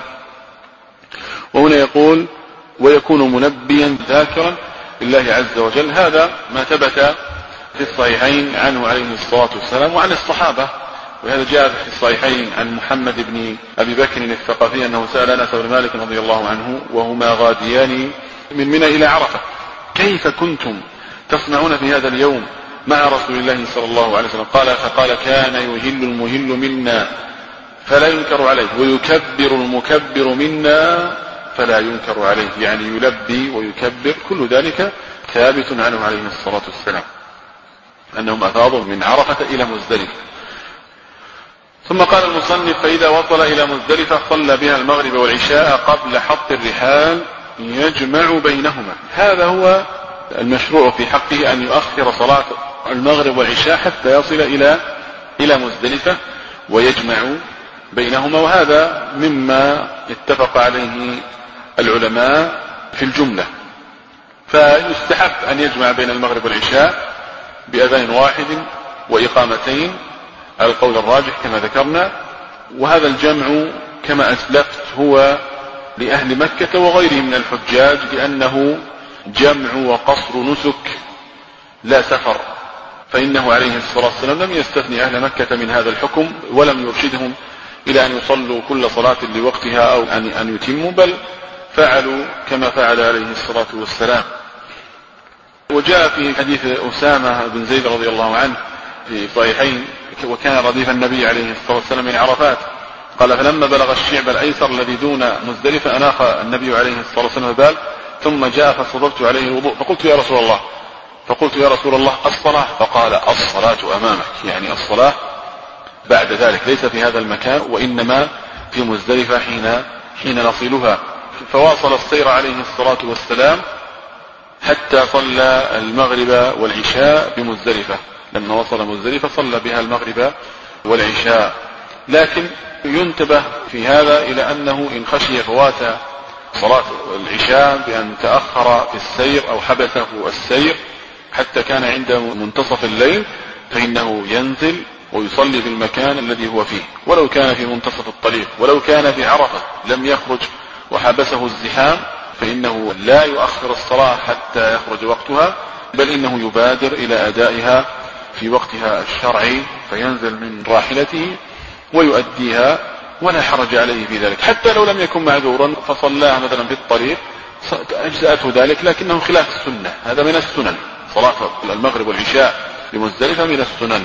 وهنا يقول ويكون منبيا ذاكرا لله عز وجل، هذا ما ثبت في الصحيحين عنه عليه الصلاة والسلام وعن الصحابة. وهذا جاء في الصحيحين عن محمد بن أبي بكر الثقفي أنه سأل أنس بن مالك رضي الله عنه وهما غاديان من منى إلى عرفة كيف كنتم تصنعون في هذا اليوم مع رسول الله صلى الله عليه وسلم؟ قال فقال كان يهل المهل منا فلا ينكر عليه ويكبر المكبر منا فلا ينكر عليه، يعني يلبي ويكبر، كل ذلك ثابت عنه عليه الصلاة والسلام أنهم أفاضوا من عرفة إلى مزدلفة. ثم قال المصنف فإذا وصل إلى مزدلفة صلى بها المغرب والعشاء قبل حط الرحال يجمع بينهما. هذا هو المشروع في حقه أن يؤخر صلاة المغرب والعشاء حتى يصل إلى إلى مزدلفة ويجمع بينهما، وهذا مما اتفق عليه العلماء في الجملة. فيستحب أن يجمع بين المغرب والعشاء بأذان واحد وإقامتين على القول الراجح كما ذكرنا، وهذا الجمع كما أسلفت هو لأهل مكة وغيرهم من الحجاج، لأنه جمع وقصر نسك لا سفر، فإنه عليه الصلاة والسلام لم يستثني أهل مكة من هذا الحكم ولم يرشدهم إلى أن يصلوا كل صلاة لوقتها أو أن يتموا، بل فعلوا كما فعل عليه الصلاة والسلام. وجاء في حديث أسامة بن زيد رضي الله عنه في صحيحين وكان رديف النبي عليه الصلاة والسلام من عرفات، قال فلما بلغ الشعب الأيسر الذي دون مزدلفة أناخ النبي عليه الصلاة والسلام البال ثم جاء فصببت عليه الوضوء فقلت يا رسول الله فقلت يا رسول الله الصلاة؟ فقال الصلاة أمامك، يعني الصلاة بعد ذلك، ليس في هذا المكان وإنما في مزدلفة حين حين نصلها. فواصل السير عليه الصلاة والسلام حتى صلى المغرب والعشاء بمزدلفة. لما وصل مزدلفة صلى بها المغرب والعشاء. لكن ينتبه في هذا إلى أنه إن خشي فوات صلاة العشاء بأن تأخر في السير أو حبسه السير حتى كان عند منتصف الليل، فإنه ينزل ويصلي في المكان الذي هو فيه، ولو كان في منتصف الطريق، ولو كان في عرفة لم يخرج وحبسه الزحام، فإنه لا يؤخر الصلاة حتى يخرج وقتها، بل إنه يبادر إلى أدائها في وقتها الشرعي، فينزل من راحلته ويؤديها ولا حرج عليه في ذلك، حتى لو لم يكن معذورا فصلاها مثلا في الطريق أجزأته ذلك، لكنه خلاف السنة. هذا من السنن، صلاة المغرب والعشاء بمزدلفة من السنن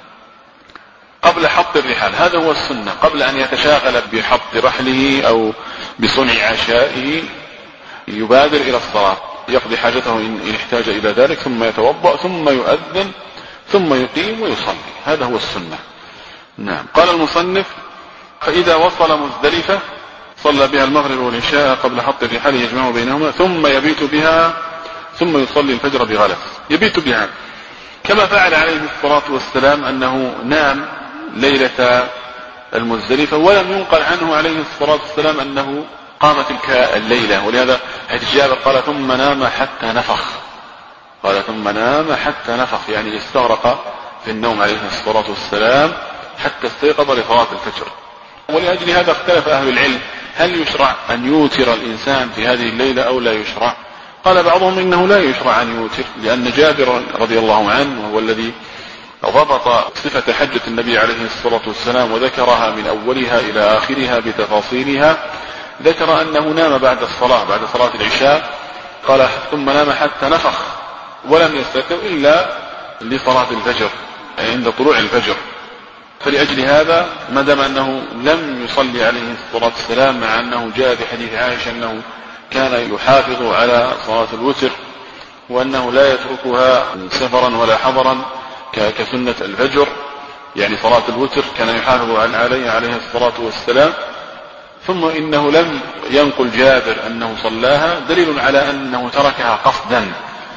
قبل حط الرحال، هذا هو السنة، قبل أن يتشاغل بحط رحله أو بصنع عشائه يبادر إلى الصلاة، يقضي حاجته إن احتاج إلى ذلك، ثم يتوضأ ثم يؤذن ثم يقيم ويصلي، هذا هو السنة. نعم. قال المصنف فإذا وصل مزدلفة صلى بها المغرب والعشاء قبل حط الرحال يجمع بينهما، ثم يبيت بها ثم يصلي الفجر بغلس. يبيت بها كما فعل عليه الصلاة والسلام، أنه نام ليلة المزدلفة، ولم ينقل عنه عليه الصلاة والسلام أنه قام تلك الليلة. ولهذا حديث جابر قال ثم نام حتى نفخ، قال ثم نام حتى نفخ، يعني استغرق في النوم عليه الصلاة والسلام حتى استيقظ لصلاة الفجر. ولأجل هذا اختلف أهل العلم هل يشرع أن يوتر الإنسان في هذه الليلة أو لا يشرع. قال بعضهم إنه لا يشرع أن يوتر، لأن جابر رضي الله عنه وهو الذي ضبط صفة حجة النبي عليه الصلاة والسلام وذكرها من أولها إلى آخرها بتفاصيلها، ذكر أنه نام بعد الصلاة بعد صلاة العشاء، قال ثم نام حتى نفخ، ولم يستيقظ إلا لصلاة الفجر عند طلوع الفجر. فلأجل هذا ما دام أنه لم يصلي عليه الصلاة والسلام، مع أنه جاء في حديث عائشة أنه كان يحافظ على صلاة الوتر وأنه لا يتركها سفرا ولا حضرا كسنة الفجر، يعني صلاة الوتر كان يحافظ عليها عليه الصلاة والسلام، ثم إنه لم ينقل جابر أنه صلاها، دليل على أنه تركها قصدا،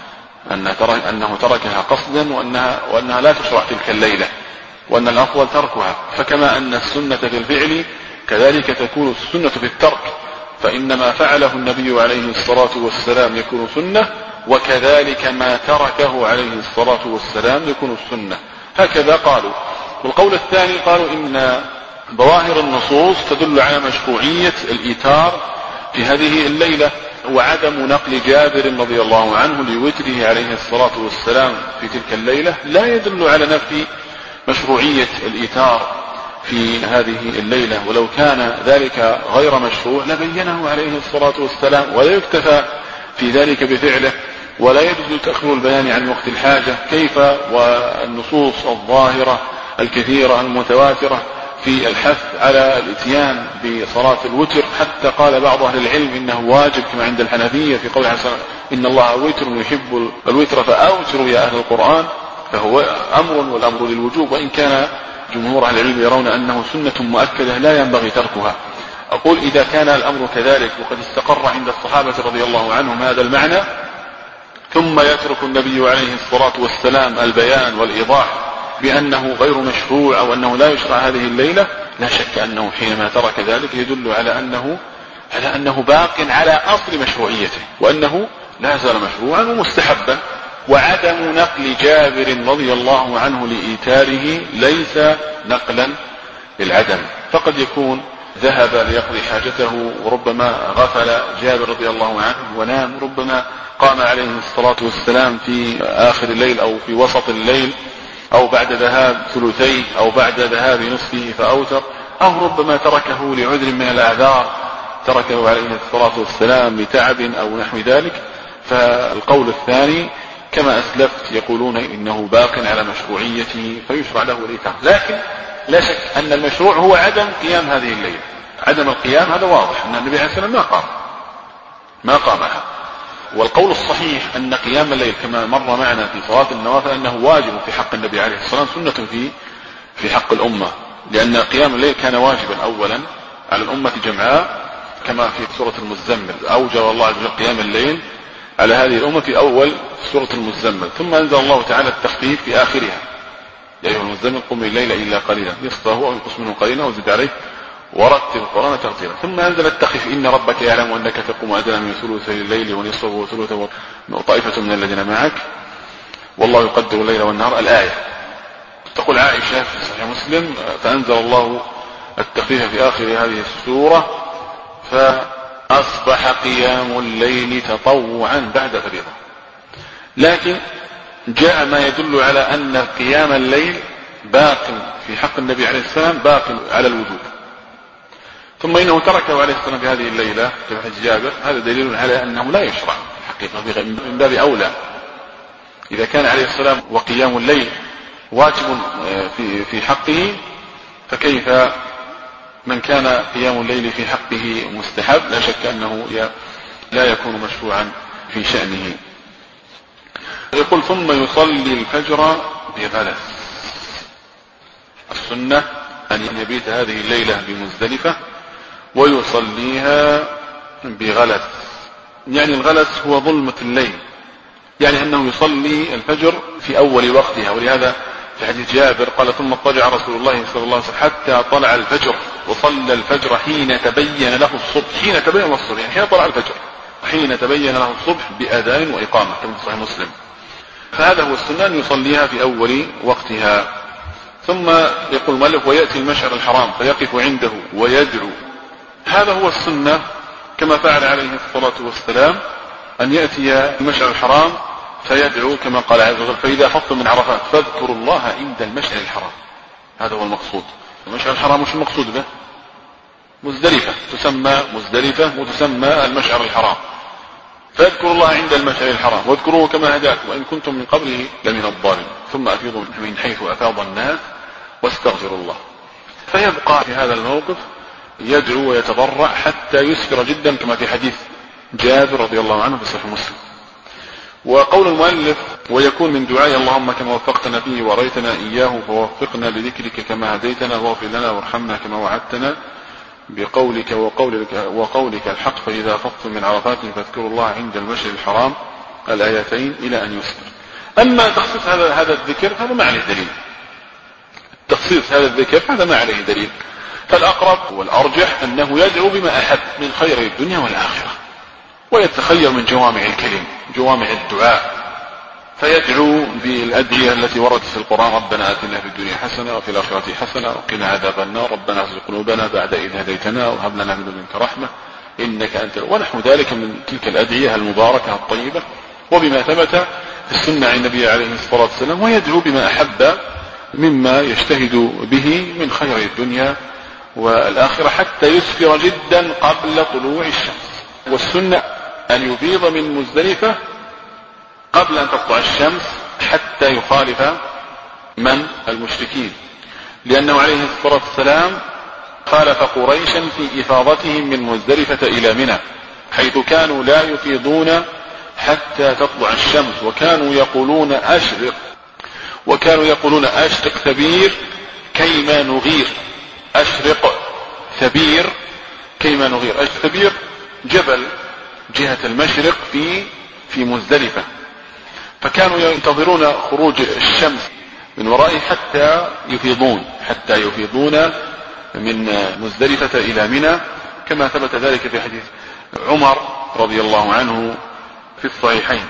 أنه تركها قصدا وأنها, وأنها لا تشرع تلك الليلة، وأن الأفضل تركها. فكما أن السنة في الفعل كذلك تكون السنة في الترك، فإن ما فعله النبي عليه الصلاة والسلام يكون سنة، وكذلك ما تركه عليه الصلاة والسلام يكون السنة، هكذا قالوا. والقول الثاني قالوا إن ظواهر النصوص تدل على مشروعية الإيتار في هذه الليلة، وعدم نقل جابر رضي الله عنه لوتره عليه الصلاة والسلام في تلك الليلة لا يدل على نفي مشروعية الإيتار في هذه الليلة. ولو كان ذلك غير مشروع لبينه عليه الصلاة والسلام، ولا يكتفى في ذلك بفعله، ولا يجوز تأخير البيان عن وقت الحاجة، كيف والنصوص الظاهرة الكثيرة المتواترة في الحث على الاتيان بصلاة الوتر، حتى قال بعض أهل العلم إنه واجب كما عند الحنفية في قول حسن إن الله وتر يحب الوتر فأوتروا يا أهل القرآن، فهو أمر والأمر للوجوب، وإن كان جمهور أهل العلم يرون أنه سنة مؤكدة لا ينبغي تركها. أقول إذا كان الأمر كذلك وقد استقر عند الصحابة رضي الله عنهم هذا المعنى، ثم يترك النبي عليه الصلاة والسلام البيان والإيضاح بأنه غير مشروع أو أنه لا يشرع هذه الليلة، لا شك أنه حينما ترك ذلك يدل على أنه على أنه باق على أصل مشروعيته، وأنه لا زال مشروعا ومستحبا. وعدم نقل جابر رضي الله عنه لإيتاره ليس نقلا للعدم، فقد يكون ذهب ليقضي حاجته وربما غفل جابر رضي الله عنه ونام، ربما قام عليه الصلاة والسلام في آخر الليل أو في وسط الليل أو بعد ذهاب ثلثيه أو بعد ذهاب نصفه فأوتر، أو ربما تركه لعذر من الأعذار، تركه عليه الصلاة والسلام لتعب أو نحو ذلك. فالقول الثاني كما أسلفت يقولون إنه باق على مشروعيته فيشرع له الإيتار، لكن لا شك أن المشروع هو عدم قيام هذه الليلة. عدم القيام هذا واضح، أن النبي عليه الصلاة والسلام ما قام ما قامها. والقول الصحيح أن قيام الليل كما مر معنا في صلاة النوافل أنه واجب في حق النبي عليه الصلاة والسلام، سنة في في حق الأمة، لأن قيام الليل كان واجبا أولا على الأمة جمعاء كما في سورة المزمل، أوجب الله عز وجل قيام الليل على هذه الأمة في أول سورة المزمل، ثم أنزل الله تعالى التخفيف في آخرها، يا أيها المزمل قم الليل إلا قليلا نصفه أو انقص منه قليلا وزد عليه ورتل القرآن ترتيلا، ثم أنزل التخفيف إن ربك يعلم أنك تقوم أدنى من ثلثي الليل ونصفه وثلثه وطائفة من الذين معك والله يقدر الليل والنهار الآية. تقول عائشة في صحيح مسلم فأنزل الله التخفيف في آخر هذه السورة فأصبح قيام الليل تطوعا بعد فريضة، لكن جاء ما يدل على أن قيام الليل باق في حق النبي عليه السلام باق على الوجوب، ثم إنه تركه عليه السلام في هذه الليلة كما حديث جابر، هذا دليل على أنه لا يشرع حقيقة من باب أولى إذا كان عليه السلام وقيام الليل واجب في في حقه، فكيف من كان قيام الليل في حقه مستحب؟ لا شك أنه لا يكون مشروعا في شأنه. يقول ثم يصلي الفجر بغلس، السنة أن يبيت هذه الليلة بمزدلفة ويصليها بغلس، يعني الغلس هو ظلمة الليل، يعني أنه يصلي الفجر في أول وقتها، ولهذا في حديث جابر قال ثم اضطجع رسول الله صلى الله عليه وسلم حتى طلع الفجر وصلى الفجر حين تبين له الصبح، حين تبين له الصبح يعني حين طلع الفجر، حين تبين له الصبح بأذان وإقامة كما في صحيح مسلم، فهذا هو السنة أن يصليها في أول وقتها. ثم يقول المؤلف ويأتي المشعر الحرام فيقف عنده ويدعو، هذا هو السنة كما فعل عليه الصلاة والسلام أن يأتي المشعر الحرام فيدعو كما قال عز وجل فإذا أفضتم من عرفات فاذكروا الله عند المشعر الحرام، هذا هو المقصود. المشعر الحرام مش المقصود به مزدلفة، تسمى مزدلفة وتسمى المشعر الحرام، فاذكروا الله عند المشعر الحرام واذكروه كما هداكم وإن كنتم من قبله لمن الضالين ثم أفيضوا من حيث أفاض الناس واستغفروا الله. فيبقى في هذا الموقف يدعو ويتضرع حتى يسفر جدا كما في حديث جابر رضي الله عنه في صحيح مسلم. وقول المؤلف ويكون من دعاء اللهم كما وفقتنا فيه وريتنا إياه فوفقنا لذكرك كما هديتنا واغفر لنا وارحمنا كما وعدتنا بقولك وقولك, وقولك الحق فإذا أفضتم من عرفات فاذكروا الله عند المشعر الحرام الآيتين إلى أن يسفر. أما تخصيص هذا هذا الذكر هذا ما عليه دليل، تخصيص هذا الذكر هذا ما عليه دليل، فالأقرب والأرجح أنه يدعو بما أحب من خير الدنيا والآخرة ويتخير من جوامع الكلم جوامع الدعاء، فيدعو بالأدعية التي وردت في القرآن ربنا آتنا في الدنيا حسنة وفي الآخرة حسنة وقنا عذاب النار ربنا اغفر قلوبنا بعد إذ هديتنا وهب لنا من لدنك رحمة إنك أنت، ونحو ذلك من تلك الأدعية المباركة الطيبة وبما ثبت في السنة عن النبي عليه الصلاة والسلام، ويدعو بما أحب مما يجتهد به من خير الدنيا والآخرة حتى يسفر جدا قبل طلوع الشمس. والسنة أن يفيض من مزدلفة قبل أن تطلع الشمس حتى يخالف من المشركين، لأنه عليه الصلاة والسلام خالف قريشا في إفاضتهم من مزدلفة إلى منى، حيث كانوا لا يفيضون حتى تطلع الشمس، وكانوا يقولون أشرق وكانوا يقولون أشرق ثبير كيما نغير، أشرق ثبير كيما نغير. ثبير جبل جهة المشرق في في مزدلفة، فكانوا ينتظرون خروج الشمس من ورائه حتى يفيضون حتى يفيضون من مزدلفة إلى منى، كما ثبت ذلك في حديث عمر رضي الله عنه في الصحيحين.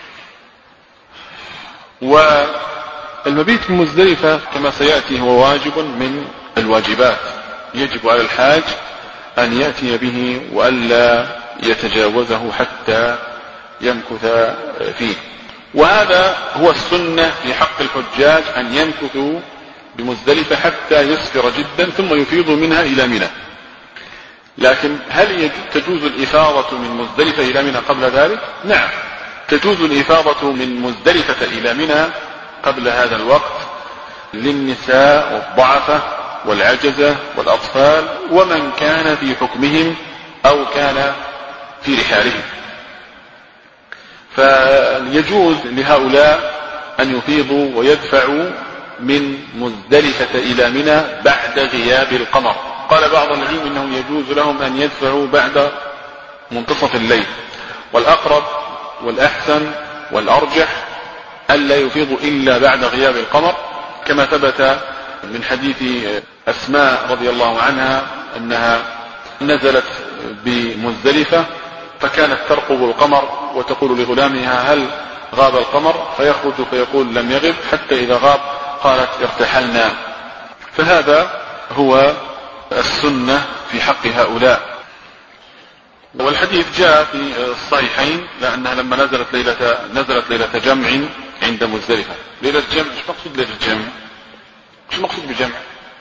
والمبيت في مزدلفة كما سيأتي هو واجب من الواجبات، يجب على الحاج أن يأتي به وألا يتجاوزه حتى يمكث فيه، وهذا هو السنة في حق الحجاج أن يمكثوا بمزدلفة حتى يسفر جدا ثم يفيضوا منها إلى منى. لكن هل تجوز الإفاضة من مزدلفة إلى منى قبل ذلك؟ نعم، تجوز الإفاضة من مزدلفة إلى منى قبل هذا الوقت للنساء والضعفة والعجزة والأطفال ومن كان في حكمهم أو كان في رحالهم. فيجوز لهؤلاء أن يفيضوا ويدفعوا من مزدلفة إلى منى بعد غياب القمر. قال بعض العلم إنه يجوز لهم أن يدفعوا بعد منتصف الليل، والأقرب والأحسن والأرجح ألا يفيضوا إلا بعد غياب القمر، كما ثبت من حديث أسماء رضي الله عنها أنها نزلت بمزدلفة فكانت ترقب القمر وتقول لغلامها هل غاب القمر، فيخرج فيقول لم يغب، حتى إذا غاب قالت ارتحلنا. فهذا هو السنة في حق هؤلاء. والحديث جاء في الصحيحين لأنها لما نزلت ليلة نزلت ليلة جمع عند مزدلفة. ليلة جمع، ايش مقصود ليلة جمع؟ ايش مقصود بجمع؟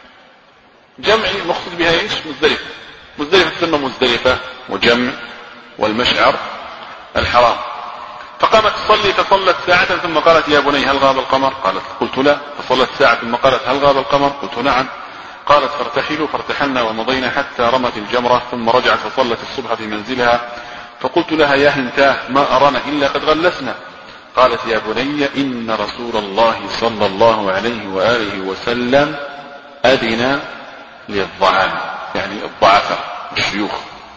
جمع مقصود بها ايش؟ مزدلفة. مزدلفة تسمى مزدلفة وجمع والمشعر الحرام. فقامت تصلي فصلت ساعة ثم قالت يا بني هل غاب القمر؟ قالت قلت لا. فصلت ساعة ثم قالت هل غاب القمر؟ قلت نعم. قالت فارتحلوا، فارتحلنا ومضينا حتى رمت الجمرة، ثم رجعت فصلت الصبح في منزلها. فقلت لها يا هنتاه ما أرانا إلا قد غلسنا. قالت يا بني إن رسول الله صلى الله عليه وآله وسلم أذن للضعان، يعني الضعفاء الشيوخ،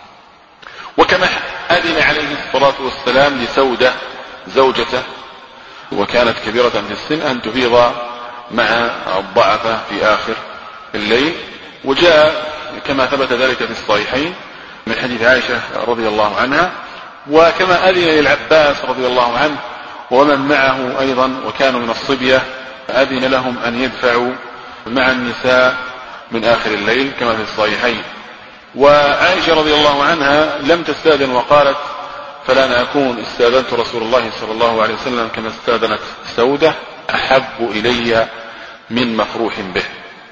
وكما أذن عليه الصلاة والسلام لسودة زوجته وكانت كبيرة في السن أن تفيض مع الضعفاء في آخر الليل. وجاء كما ثبت ذلك في الصحيحين من حديث عائشة رضي الله عنها، وكما أذن للعباس رضي الله عنه ومن معه أيضا وكانوا من الصبية أذن لهم أن يدفعوا مع النساء من آخر الليل كما في الصحيحين. وعائشة رضي الله عنها لم تستأذن وقالت فلا أكون استأذنت رسول الله صلى الله عليه وسلم كما استأذنت سودة أحب إلي من مفروح به.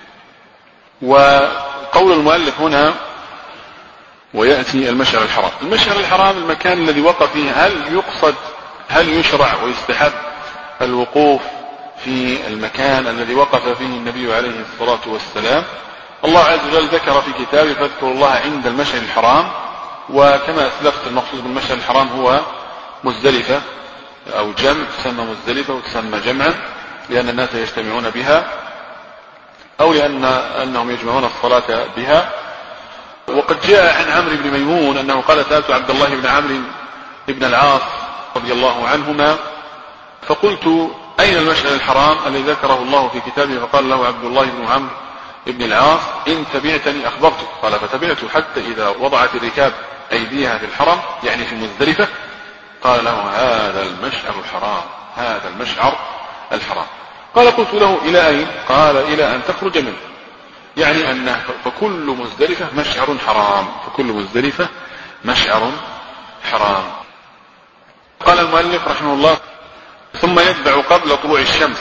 وقول المؤلف هنا ويأتي المشعر الحرام. المشعر الحرام المكان الذي وقف فيه، هل يقصد هل يشرع ويستحب الوقوف في المكان الذي وقف فيه النبي عليه الصلاة والسلام؟ الله عز وجل ذكر في كتابه فاذكروا الله عند المشعر الحرام، وكما أسلفت المقصود بالمشعر الحرام هو مزدلفة أو جمع، تسمى مزدلفة وتسمى جمعا لأن الناس يجتمعون بها أو لأن أنهم يجمعون الصلاة بها. وقد جاء عن عمرو بن ميمون أنه قال سألت عبد الله بن عمرو بن العاص رضي الله عنهما فقلت أين المشعر الحرام الذي ذكره الله في كتابه؟ فقال له عبد الله بن عمرو ابن العاص إن تبعتني أخبرتك. قال فتبعته حتى إذا وضعت الركاب أيديها في الحرم يعني في مزدلفة قال له هذا المشعر الحرام، هذا المشعر الحرام. قال قلت له إلى أين؟ قال إلى أن تخرج منه، يعني أن فكل مزدلفة مشعر حرام، فكل مزدلفة مشعر حرام. قال المؤلف رحمه الله ثم يتبع قبل طلوع الشمس،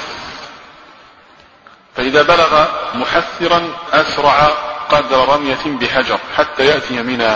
فإذا بلغ محسرا أسرع قدر رمية بحجر حتى يأتي منى.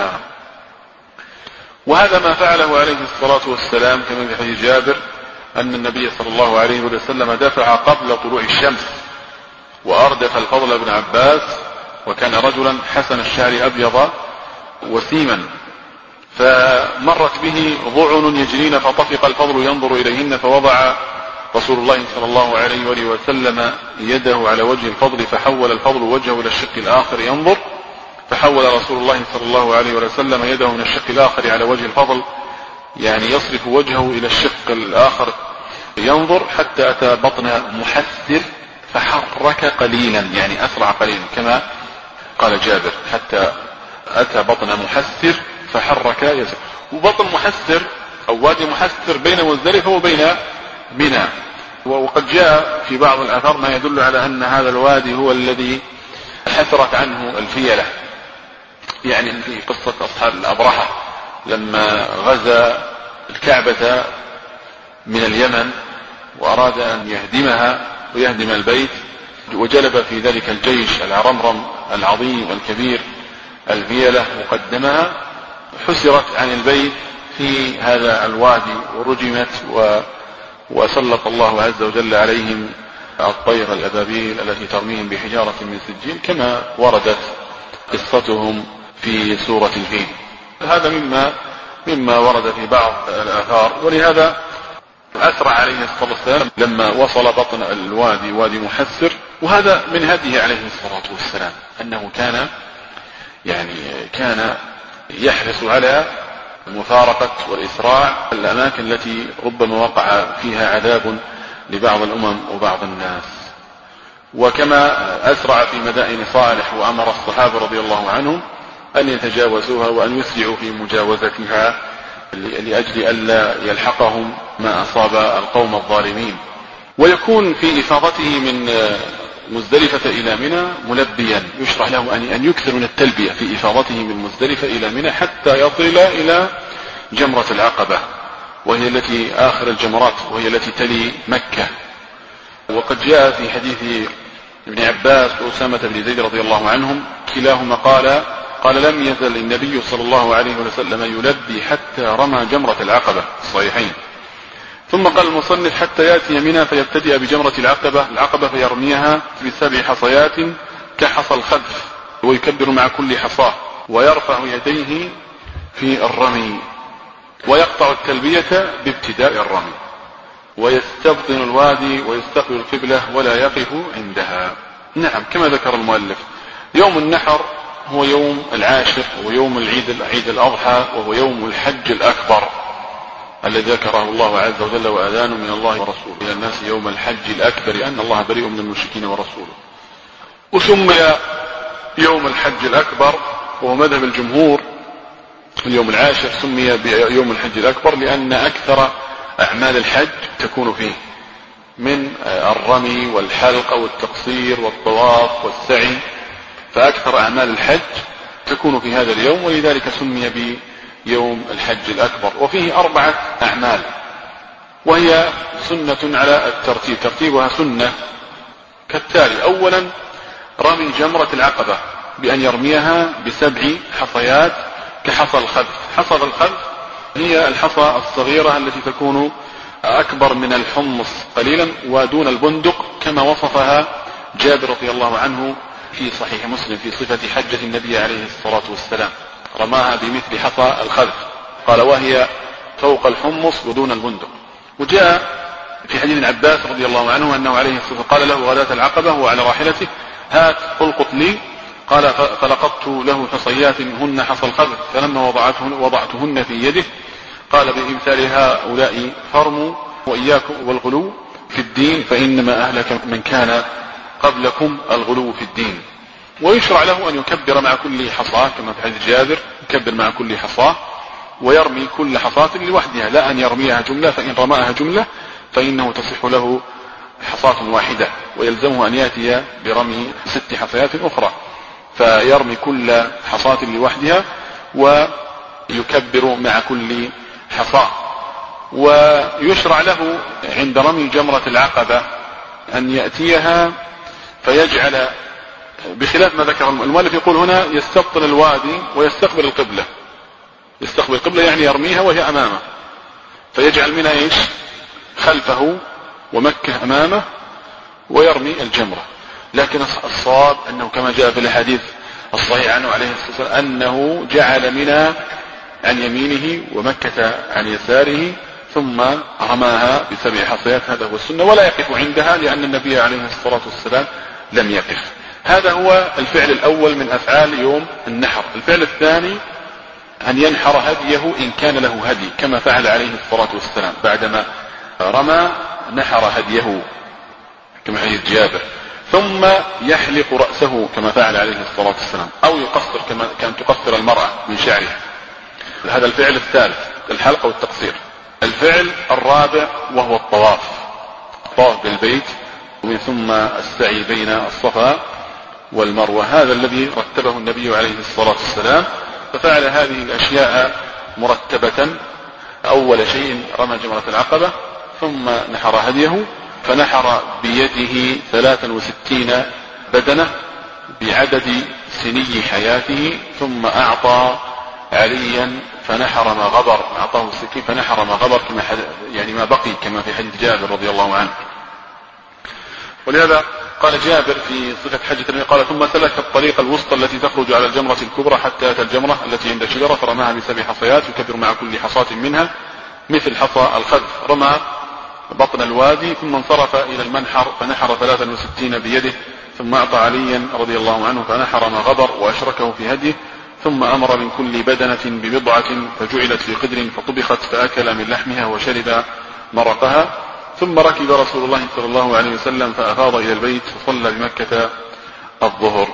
وهذا ما فعله عليه الصلاة والسلام كما في حديث جابر أن النبي صلى الله عليه وسلم دفع قبل طلوع الشمس وأردف الفضل بن عباس وكان رجلا حسن الشعر أبيض وسيما، فمرت به ضعن يجرين فطفق الفضل ينظر إليهن، فوضع رسول الله صلى الله عليه وآله وسلم يده على وجه الفضل فحول الفضل وجهه إلى الشق الآخر ينظر، فحول رسول الله صلى الله عليه وسلم يده من الشق الآخر على وجه الفضل يعني يصرف وجهه إلى الشق الآخر ينظر حتى أتى بطن محسر فحرك قليلا يعني أسرع قليلا كما قال جابر حتى أتى بطن محسر فحرك يسر. وبطن محسر أو وادي محسر بين مزدلفة وبين منى. وقد جاء في بعض الآثار ما يدل على أن هذا الوادي هو الذي حسرت عنه الفيلة، يعني في قصة أصحاب الأبرحة لما غزا الكعبة من اليمن وأراد أن يهدمها ويهدم البيت وجلب في ذلك الجيش العرمرم العظيم الكبير الفيلة وقدمها، حسرت عن البيت في هذا الوادي ورجمت و وسلط الله عز وجل عليهم الطير الأبابيل التي ترميهم بحجارة من سجيل كما وردت قصتهم في سورة الفيل. هذا مما مما ورد في بعض الآثار. ولهذا أسرع عليه الصلاة والسلام لما وصل بطن الوادي وادي محسر، وهذا من هديه عليه الصلاة والسلام أنه كان يعني كان يحرص على مفارقة والإسراع الأماكن التي ربما وقع فيها عذاب لبعض الأمم وبعض الناس. وكما أسرع في مدائن صالح وأمر الصحابة رضي الله عنهم أن يتجاوزوها وأن يسرعوا في مجاوزتها لأجل ألا يلحقهم ما أصاب القوم الظالمين. ويكون في إفاضته من مزدلفة إلى منى ملبيا، يشرح له أن يكثر من التلبية في إفاضته من مزدلفة إلى منى حتى يصل إلى جمرة العقبة، وهي التي آخر الجمرات وهي التي تلي مكة. وقد جاء في حديث ابن عباس وأسامة بن زيد رضي الله عنهم كلاهما قال قال لم يزل النبي صلى الله عليه وسلم يلبي حتى رمى جمرة العقبة، الصحيحين. ثم قال المصنف حتى يأتي منى فيبتدئ بجمرة العقبة العقبة فيرميها بسبع حصيات كحصى الخذف، ويكبر مع كل حصاه ويرفع يديه في الرمي، ويقطع التلبية بابتداء الرمي، ويستبطن الوادي ويستقبل القبلة ولا يقف عندها. نعم كما ذكر المؤلف، يوم النحر هو يوم العاشر ويوم العيد العيد الأضحى، وهو يوم الحج الأكبر الذي ذكره الله عز وجل وأذان من الله ورسوله إلى الناس يوم الحج الأكبر لأن الله بريء من المشركين ورسوله. وسمي يوم الحج الأكبر وهو مذهب الجمهور اليوم العاشر سمي بيوم الحج الأكبر لأن أكثر أعمال الحج تكون فيه من الرمي والحلق والتقصير والطواف والسعي، فأكثر أعمال الحج تكون في هذا اليوم، ولذلك سمي بيوم الحج الأكبر. وفيه أربعة أعمال وهي سنة على الترتيب، ترتيبها سنة كالتالي: أولا رمي جمرة العقبة بأن يرميها بسبع حصيات كحصى الخذف. حصى الخذف هي الحصى الصغيرة التي تكون أكبر من الحمص قليلا ودون البندق، كما وصفها جابر رضي الله عنه في صحيح مسلم في صفة حجة النبي عليه الصلاة والسلام، رماها بمثل حصى الخذف قال وهي فوق الحمص ودون البندق. وجاء في حديث ابن عباس رضي الله عنه أنه عليه الصلاة والسلام قال له غداة العقبة وهو على راحلته: هات قلقط لي. قال فلقطت له حصيات هن حصى الخذف، فلما وضعتهن, وضعتهن في يده قال بإمثال هؤلاء فرموا وإياكم والغلو في الدين فإنما أهلك من كان قبلكم الغلو في الدين. ويشرع له أن يكبر مع كل حصاة كما في حديث جابر، يكبر مع كل حصاة ويرمي كل حصاة لوحدها، لا أن يرميها جملة، فإن رماها جملة فإنه تصح له حصاة واحدة ويلزمه أن يأتي برمي ست حصيات أخرى، فيرمي كل حصاة لوحدها ويكبر مع كل حصاة. ويشرع له عند رمي جمرة العقبة أن يأتيها فيجعل بخلاف ما ذكر المؤلف، يقول هنا يستبطن الوادي ويستقبل القبلة. يستقبل القبلة يعني يرميها وهي أمامه، فيجعل منها إيش خلفه ومكة أمامه ويرمي الجمرة. لكن الصواب أنه كما جاء في الحديث الصحيح عنه عليه الصلاة والسلام أنه جعل منها عن يمينه ومكة عن يساره ثم رماها بسبع حصيات، هذا هو السنة، ولا يقف عندها لأن النبي عليه الصلاة والسلام لم يقف. هذا هو الفعل الأول من أفعال يوم النحر. الفعل الثاني أن ينحر هديه إن كان له هدي كما فعل عليه الصلاة والسلام، بعدما رمى نحر هديه كما حديث جابر، ثم يحلق رأسه كما فعل عليه الصلاة والسلام، أو يقصر كما كان تقصر المرأة من شعرها. هذا الفعل الثالث الحلق والتقصير. الفعل الرابع وهو الطواف، الطواف بالبيت ومن ثم السعي بين الصفا والمروة، هذا الذي رتبه النبي عليه الصلاة والسلام، ففعل هذه الأشياء مرتبة. أول شيء رمى جمرة العقبة ثم نحر هديه، فنحر بيده ثلاثا وستين بدنة بعدد سني حياته، ثم أعطى عليا فنحر ما غبر، أعطاه السكين فنحر ما غبر كما يعني ما بقي كما في حديث جابر رضي الله عنه. ولهذا قال جابر في صفة حجة النبي قال ثم سلك الطريق الوسطى التي تخرج على الجمرة الكبرى حتى أتى الجمرة التي عند الشجرة فرماها بسبع حصيات يكبر مع كل حصاة منها مثل حصى الخذف. رمى بطن الوادي، ثم انصرف إلى المنحر فنحر ثلاثا وستين بيده، ثم أعطى عليا رضي الله عنه فنحر ما غبر وأشركه في هديه، ثم أمر من كل بدنة ببضعة فجعلت في قدر فطبخت فأكل من لحمها وشرب مرقها، ثم ركب رسول الله صلى الله عليه وسلم فأفاض إلى البيت فصلى بمكة الظهر.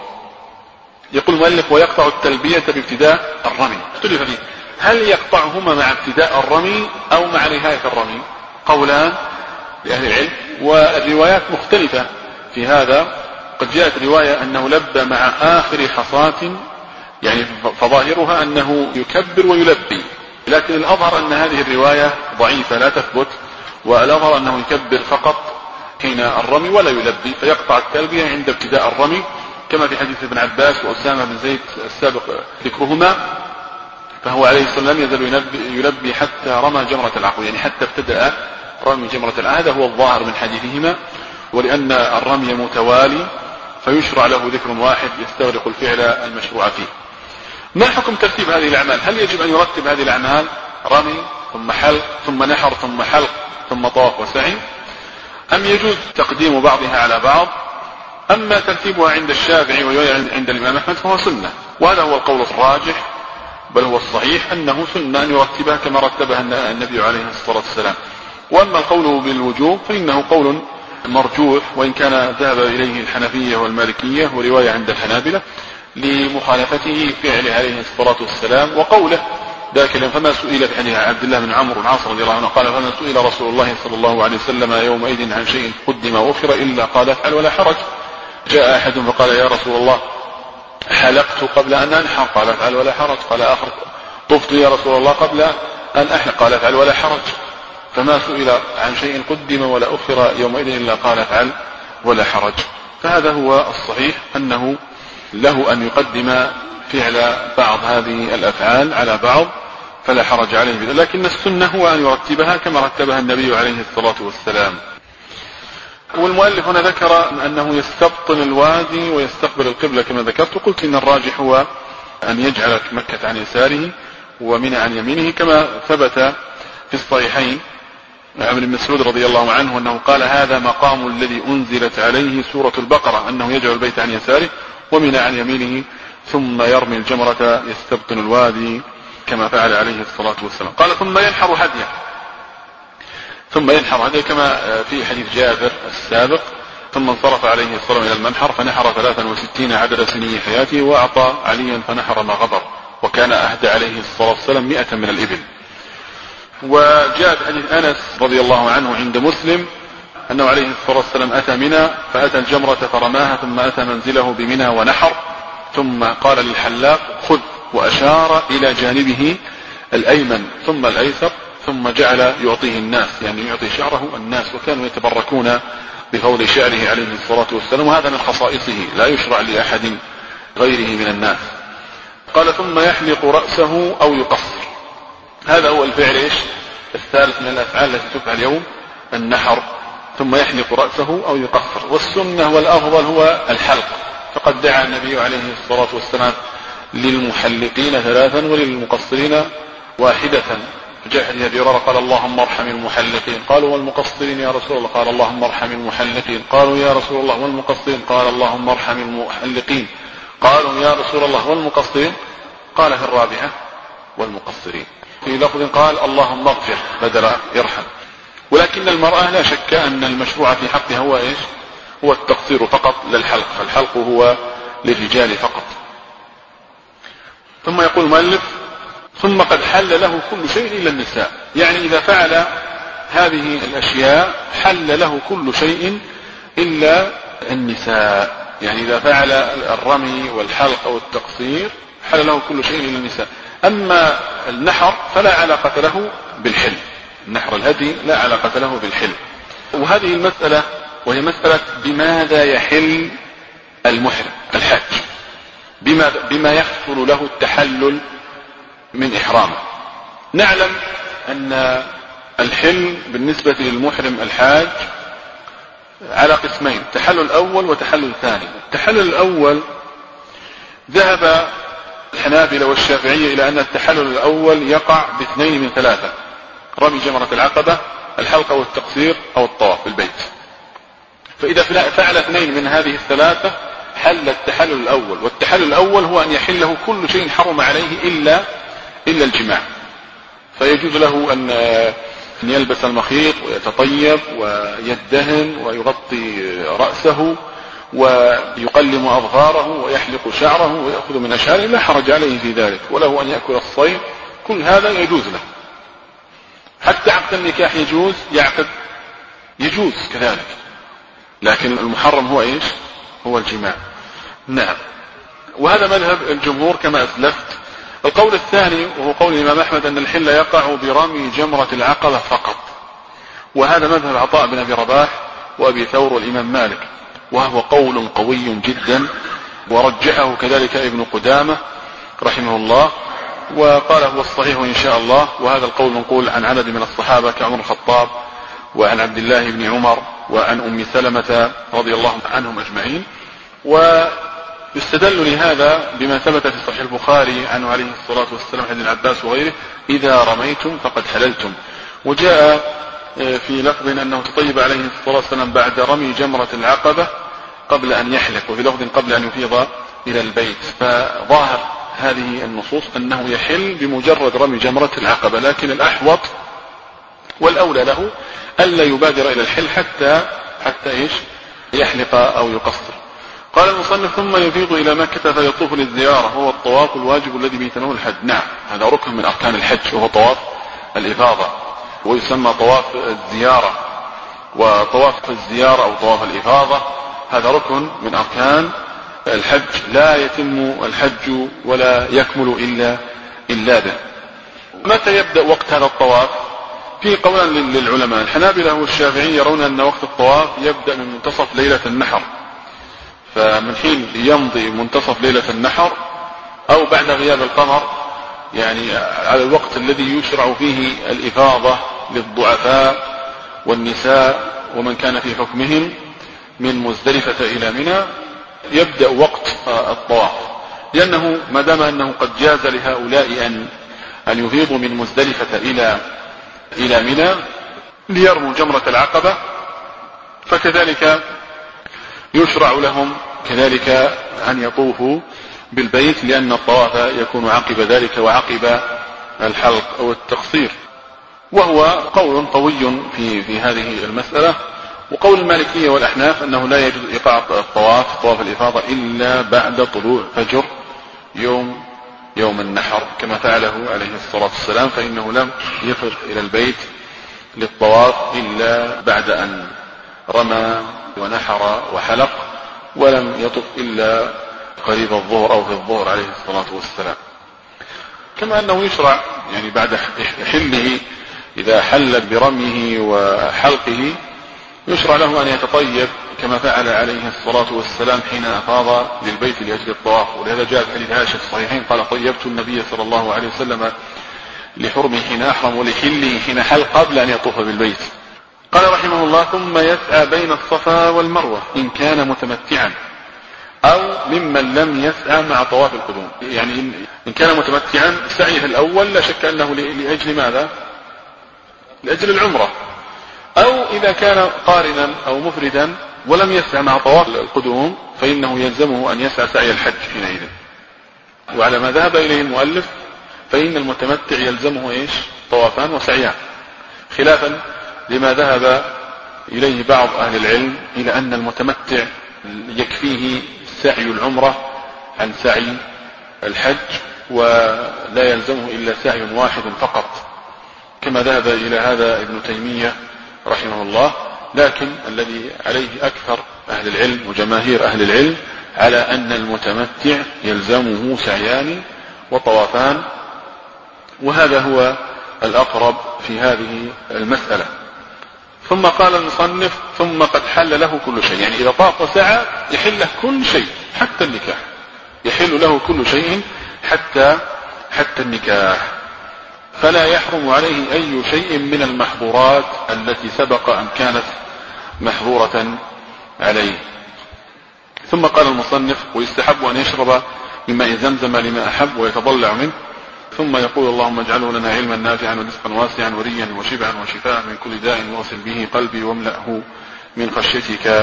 يقول المؤلف ويقطع التلبية بابتداء الرمي. اختلف فيه هل يقطعهما مع ابتداء الرمي أو مع نهاية الرمي؟ قولان لأهل العلم، والروايات مختلفة في هذا. قد جاءت رواية أنه لبى مع آخر حصاة، يعني فظاهرها أنه يكبر ويلبي، لكن الأظهر أن هذه الرواية ضعيفة لا تثبت، والأظهر أنه يكبر فقط حين الرمي ولا يلبي، فيقطع التلبية عند ابتداء الرمي، كما في حديث ابن عباس وأسامة بن زيد السابق ذكرهما، فهو عليه الصلاة والسلام يزال يلبي, يلبي حتى رمى جمرة العقبة، يعني حتى ابتدأ رمي جمرة العقبة. هذا هو الظاهر من حديثهما، ولأن الرمي متوالي فيشرع له ذكر واحد يستغرق الفعل المشروع فيه. ما حكم ترتيب هذه الأعمال؟ هل يجب أن يرتب هذه الأعمال رمي ثم حلق ثم نحر ثم حلق ثم طواف وسعي، أم يجوز تقديم بعضها على بعض؟ أما ترتيبها عند الشافعي وعند الإمام أحمد فهو سنة، وهذا هو القول الراجح، بل هو الصحيح أنه سنة أن يرتبها كما رتبها النبي عليه الصلاة والسلام. وأما القول بالوجوب فإنه قول مرجوح، وإن كان ذهب إليه الحنفية والمالكية ورواية عند الحنابلة لمخالفته فعله عليه الصلاة والسلام وقوله ذاك اليوم فما سئل في حديث عبد الله بن عمرو بن عاص رضي الله عنه قال فما سئل رسول الله صلى الله عليه وسلم يومئذ عن شيء قدم وأخر إلا قال افعل ولا حرج. جاء أحد فقال يا رسول الله حلقت قبل أن أنحر قال افعل ولا حرج. قال آخر طفت يا رسول الله قبل أن أحلق قال افعل ولا حرج. فما سئل عن شيء قدم ولا أخر يومئذ إلا قال افعل ولا حرج. فهذا هو الصحيح أنه له أن يقدم فعل بعض هذه الأفعال على بعض فلا حرج عليه بذلك، لكن السنة هو أن يرتبها كما رتبها النبي عليه الصلاة والسلام. والمؤلف هنا ذكر أنه يستبطن الوادي ويستقبل القبلة كما ذكرت، وقلت إن الراجح هو أن يجعل مكة عن يساره ومنى عن يمينه، كما ثبت في الصحيحين عن ابن مسعود رضي الله عنه أنه قال هذا مقام الذي أنزلت عليه سورة البقرة، أنه يجعل البيت عن يساره ومنى عن يمينه ثم يرمي الجمرة يستبطن الوادي كما فعل عليه الصلاة والسلام. قال ثم ينحر هديه، ثم ينحر هديه كما في حديث جابر السابق. ثم انصرف عليه الصلاة والسلام إلى المنحر فنحر ثلاثا وستين عدد سني حياته، وأعطى عليا فنحر ما غبر، وكان أهدى عليه الصلاة والسلام مئة من الإبل. وجاء في حديث أنس رضي الله عنه عند مسلم أنه عليه الصلاة والسلام أتى منى فأتى الجمرة فرماها، ثم أتى منزله بمنى ونحر، ثم قال للحلاق خذ، وأشار إلى جانبه الأيمن ثم الأيسر، ثم جعل يعطيه الناس، يعني يعطي شعره الناس، وكانوا يتبركون بفضل شعره عليه الصلاة والسلام، وهذا من خصائصه لا يشرع لأحد غيره من الناس. قال ثم يحلق رأسه أو يقصر. هذا هو الفعل إيش الثالث من الأفعال التي تفعل اليوم، النحر. ثم يحلق رأسه أو يقصر، والسنة والأفضل هو الحلق، فقد دعا النبي عليه الصلاة والسلام للمحلقين ثلاثا وللمقصرين واحدة. جاء حديث أبي هريرة قال اللهم ارحم المحلقين، قالوا والمقصرين يا رسول الله، قال اللهم ارحم المحلقين، قالوا يا رسول الله والمقصرين، قال اللهم ارحم المحلقين، قالوا يا رسول الله والمقصرين، قال في الرابعة والمقصرين. في لفظ قال اللهم اغفر بدل يرحم. ولكن المرأة لا شك أن المشروع في حقها هو إيش هو التقصير فقط للحلق، فالحلق هو للرجال فقط. ثم يقول المؤلف ثم قد حل له كل شيء إلا النساء، يعني إذا فعل هذه الأشياء حل له كل شيء إلا النساء، يعني إذا فعل الرمي والحلق والتقصير حل له كل شيء إلا النساء. أما النحر فلا علاقة له بالحل، النحر الهدي لا علاقة له بالحل. وهذه المسألة وهي مسألة بماذا يحل المحرم الحاج، بما, بما يحصل له التحلل من إحرامه. نعلم أن الحل بالنسبة للمحرم الحاج على قسمين، تحلل الأول وتحلل ثاني. التحلل الأول ذهب الحنابلة والشافعية إلى أن التحلل الأول يقع باثنين من ثلاثة: رمي جمرة العقبة الحلق أو التقصير أو الطواف بالبيت. فإذا فعل اثنين من هذه الثلاثة حل التحلل الأول، والتحلل الأول هو أن يحله كل شيء حرم عليه إلا إلا الجماع. فيجوز له أن يلبس المخيط ويتطيب ويدهن ويغطي رأسه ويقلم أظفاره ويحلق شعره ويأخذ من أشعاره، لا حرج عليه في ذلك. وله أن يأكل الصيد، كل هذا يجوز له. حتى عقد النكاح يجوز، يعقد يجوز كذلك، لكن المحرم هو إيش؟ هو الجماع. نعم. وهذا مذهب الجمهور كما أسلفت. القول الثاني وهو قول الإمام أحمد أن الحل يقع برمي جمرة العقبة فقط، وهذا مذهب عطاء بن أبي رباح وأبي ثور والإمام مالك، وهو قول قوي جدا، ورجحه كذلك ابن قدامة رحمه الله، وقال هو الصحيح إن شاء الله. وهذا القول منقول عن عدد من الصحابة كعمر الخطاب وعن عبد الله بن عمر وعن أم سلمة رضي الله عنهم أجمعين. ويستدل لهذا بما ثبت في صحيح البخاري عنه عليه الصلاة والسلام عن ابن عباس وغيره: إذا رميتم فقد حللتم. وجاء في لفظ أنه تطيب عليه الصلاة والسلام بعد رمي جمرة العقبة قبل أن يحلق، وفي لفظ قبل أن يفيض إلى البيت. فظاهر هذه النصوص أنه يحل بمجرد رمي جمرة العقبة، لكن الأحوط والأولى له ألا يبادر إلى الحل حتى حتى إيش يحلق أو يقصر. قال المصنف: ثم يفيض إلى مكة فيطوف للزيارة، هو الطواف الواجب الذي به تنوي الحج. نعم، هذا ركن من أركان الحج، وهو طواف الإفاضة، ويسمى طواف الزيارة. وطواف الزيارة أو طواف الإفاضة هذا ركن من أركان الحج، لا يتم الحج ولا يكمل إلا إلا به. متى يبدأ وقت هذا الطواف؟ في قولان للعلماء. الحنابلة والشافعي يرون أن وقت الطواف يبدأ من منتصف ليلة النحر، فمن حين يمضي منتصف ليلة النحر أو بعد غياب القمر، يعني على الوقت الذي يشرع فيه الإفاضة للضعفاء والنساء ومن كان في حكمهم من مزدلفة إلى منى، يبدأ وقت الطواف، لأنه ما دام أنه قد جاز لهؤلاء أن أن يفيضوا من مزدلفة إلى إلى منى ليرموا جمرة العقبة، فكذلك يشرع لهم كذلك أن يطوفوا بالبيت، لأن الطواف يكون عقب ذلك وعقب الحلق أو التقصير. وهو قول قوي في في هذه المسألة. وقول المالكية والأحناف أنه لا يجوز إيقاع الطواف طواف الإفاضة إلا بعد طلوع فجر يوم يوم النحر كما فعله عليه الصلاة والسلام، فإنه لم يفر إلى البيت للطواف إلا بعد أن رمى ونحر وحلق، ولم يطف إلا قريب الظهر أو في الظهر عليه الصلاة والسلام. كما أنه يشرع يعني بعد حله إذا حل برميه وحلقه يشرع له أن يتطيب كما فعل عليه الصلاة والسلام حين أفاض للبيت لأجل الطواف. ولهذا جاء في حديث عائشة في الصحيحين قال: طيبت النبي صلى الله عليه وسلم لحرمه حين أحرم ولحله حين حل قبل أن يطوف بالبيت. قال رحمه الله: ثم يسعى بين الصفا والمروة إن كان متمتعا أو ممن لم يسعى مع طواف القدوم. يعني إن كان متمتعا سعيه الأول لا شك أنه لأجل ماذا؟ لأجل العمرة. أو إذا كان قارنا أو مفردا ولم يسعى مع طواف القدوم فإنه يلزمه أن يسعى سعي الحج حينئذ. وعلى ما ذهب إليه المؤلف فإن المتمتع يلزمه إيش؟ طوافان وسعيان، خلافا لما ذهب إليه بعض أهل العلم إلى أن المتمتع يكفيه سعي العمرة عن سعي الحج ولا يلزمه إلا سعي واحد فقط، كما ذهب إلى هذا ابن تيمية رحمه الله. لكن الذي عليه أكثر أهل العلم وجماهير أهل العلم على أن المتمتع يلزمه سعيان وطوافان، وهذا هو الأقرب في هذه المسألة. ثم قال المصنف: ثم قد حل له كل شيء، يعني إذا طاف وسعى يحل له كل شيء حتى النكاح، يحل له كل شيء حتى حتى النكاح، فلا يحرم عليه أي شيء من المحظورات التي سبق أن كانت محظورة عليه. ثم قال المصنف: ويستحب أن يشرب من ماء زمزم لما أحب ويتضلع منه، ثم يقول اللهم اجعله لنا علما نافعا ورزقا واسعا وريا وشبعا وشفاء من كل داء واغسل به قلبي واملأه من خشيتك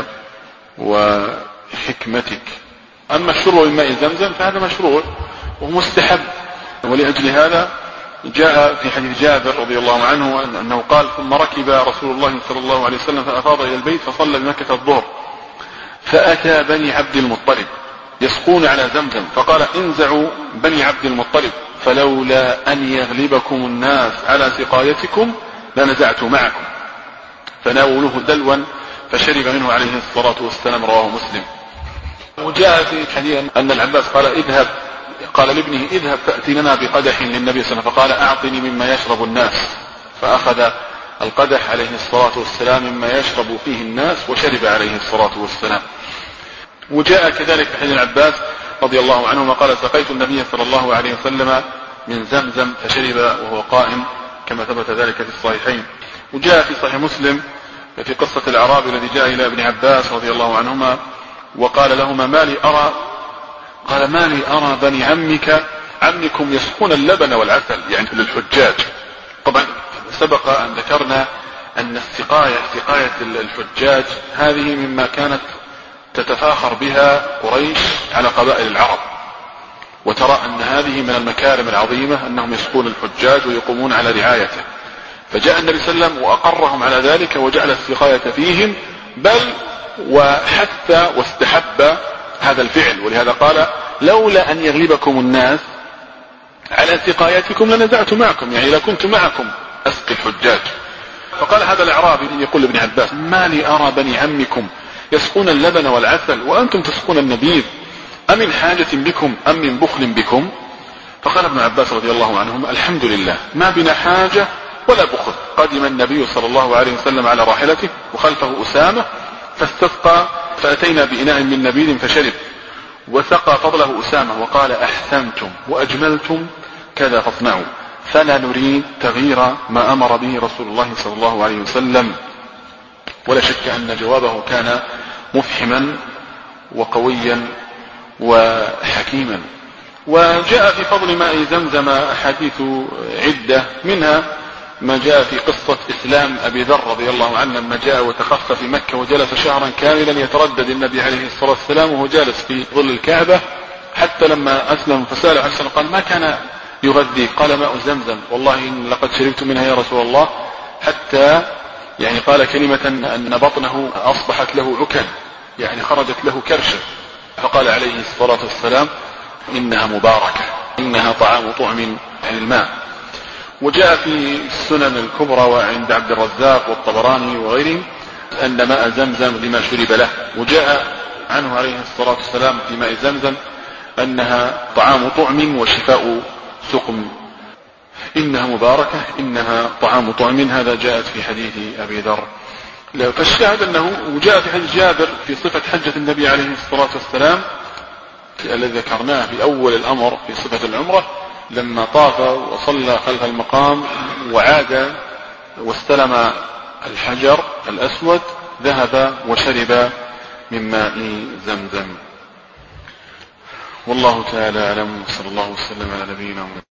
وحكمتك. أما الشرب من ماء زمزم فهذا مشروع ومستحب، ولأجل هذا جاء في حديث جابر رضي الله عنه أنه قال ثم ركب رسول الله صلى الله عليه وسلم فأفاض إلى البيت فصلى بمكة الظهر، فأتى بني عبد المطلب يسقون على زمزم فقال انزعوا بني عبد المطلب فلولا أن يغلبكم الناس على سقايتكم لنزعت معكم، فناولوه دلوا فشرب منه عليه الصلاة والسلام، رواه مسلم. وجاء في حديث أن العباس قال اذهب قال لابنه اذهب فأتي لنا بقدح للنبي صلى الله عليه وسلم، فقال أعطني مما يشرب الناس، فأخذ القدح عليه الصلاة والسلام مما يشرب فيه الناس وشرب عليه الصلاة والسلام. وجاء كذلك في حديث العباس رضي الله عنهما قال سقيت النبي صلى الله عليه وسلم من زمزم فشرب وهو قائم، كما ثبت ذلك في الصحيحين. وجاء في صحيح مسلم في قصة الأعرابي الذي جاء إلى ابن عباس رضي الله عنهما وقال لهما ما لي أرى قال ما لي أرى بني عمك عمكم يسقون اللبن والعسل، يعني للحجاج. طبعا سبق أن ذكرنا أن السقاية سقاية الحجاج هذه مما كانت تتفاخر بها قريش على قبائل العرب، وترى أن هذه من المكارم العظيمة أنهم يسقون الحجاج ويقومون على رعايته، فجاء النبي صلى الله عليه وسلم وأقرهم على ذلك وجعل السقاية فيهم، بل وحتى واستحب هذا الفعل، ولهذا قال لولا أن يغلبكم الناس على سقايتكم لنزعت معكم، يعني لكنت معكم أسقي الحجاج. فقال هذا الأعرابي يقول لابن عباس ما لي أرى بني عمكم يسقون اللبن والعسل وأنتم تسقون النبيذ، أمن حاجة بكم أم من بخل بكم؟ فقال ابن عباس رضي الله عنهم الحمد لله ما بنا حاجة ولا بخل. قدم النبي صلى الله عليه وسلم على راحلته وخلفه أسامة فاستسقى، فأتينا بإناء من نبيذ فشرب، وسقى فضله أسامة وقال أحسنتم وأجملتم كذا فاصنعوا، فلا نريد تغيير ما أمر به رسول الله صلى الله عليه وسلم. ولا شك أن جوابه كان مفحما وقويا وحكيما. وجاء في فضل ماء زمزم أحاديث عدة، منها ما جاء في قصة إسلام أبي ذر رضي الله عنه لما جاء وتخفى في مكة وجلس شهرا كاملا يتردد النبي عليه الصلاة والسلام وهو جالس في ظل الكعبة، حتى لما أسلم فسأل عن السلام قال ما كان يغذي؟ قال ماء زمزم، والله إن لقد شربت منها يا رسول الله، حتى يعني قال كلمة أن بطنه أصبحت له عكا، يعني خرجت له كرشة، فقال عليه الصلاة والسلام إنها مباركة إنها طعام طعم الماء. وجاء في السنن الكبرى وعند عبد الرزاق والطبراني وغيره أن ماء زمزم لما شرب له. وجاء عنه عليه الصلاة والسلام في ماء زمزم أنها طعام طعم وشفاء سقم، إنها مباركة إنها طعام طعم، هذا جاءت في حديث أبي ذر. فالشاهد أنه وجاء في حديث جابر في صفة حجة النبي عليه الصلاة والسلام الذي ذكرناه في أول الأمر في صفة العمرة، لما طاف وصلى خلف المقام وعاد واستلم الحجر الأسود ذهب وشرب من ماء زمزم. والله تعالى أعلم، صلى الله وسلم على نبينا محمد.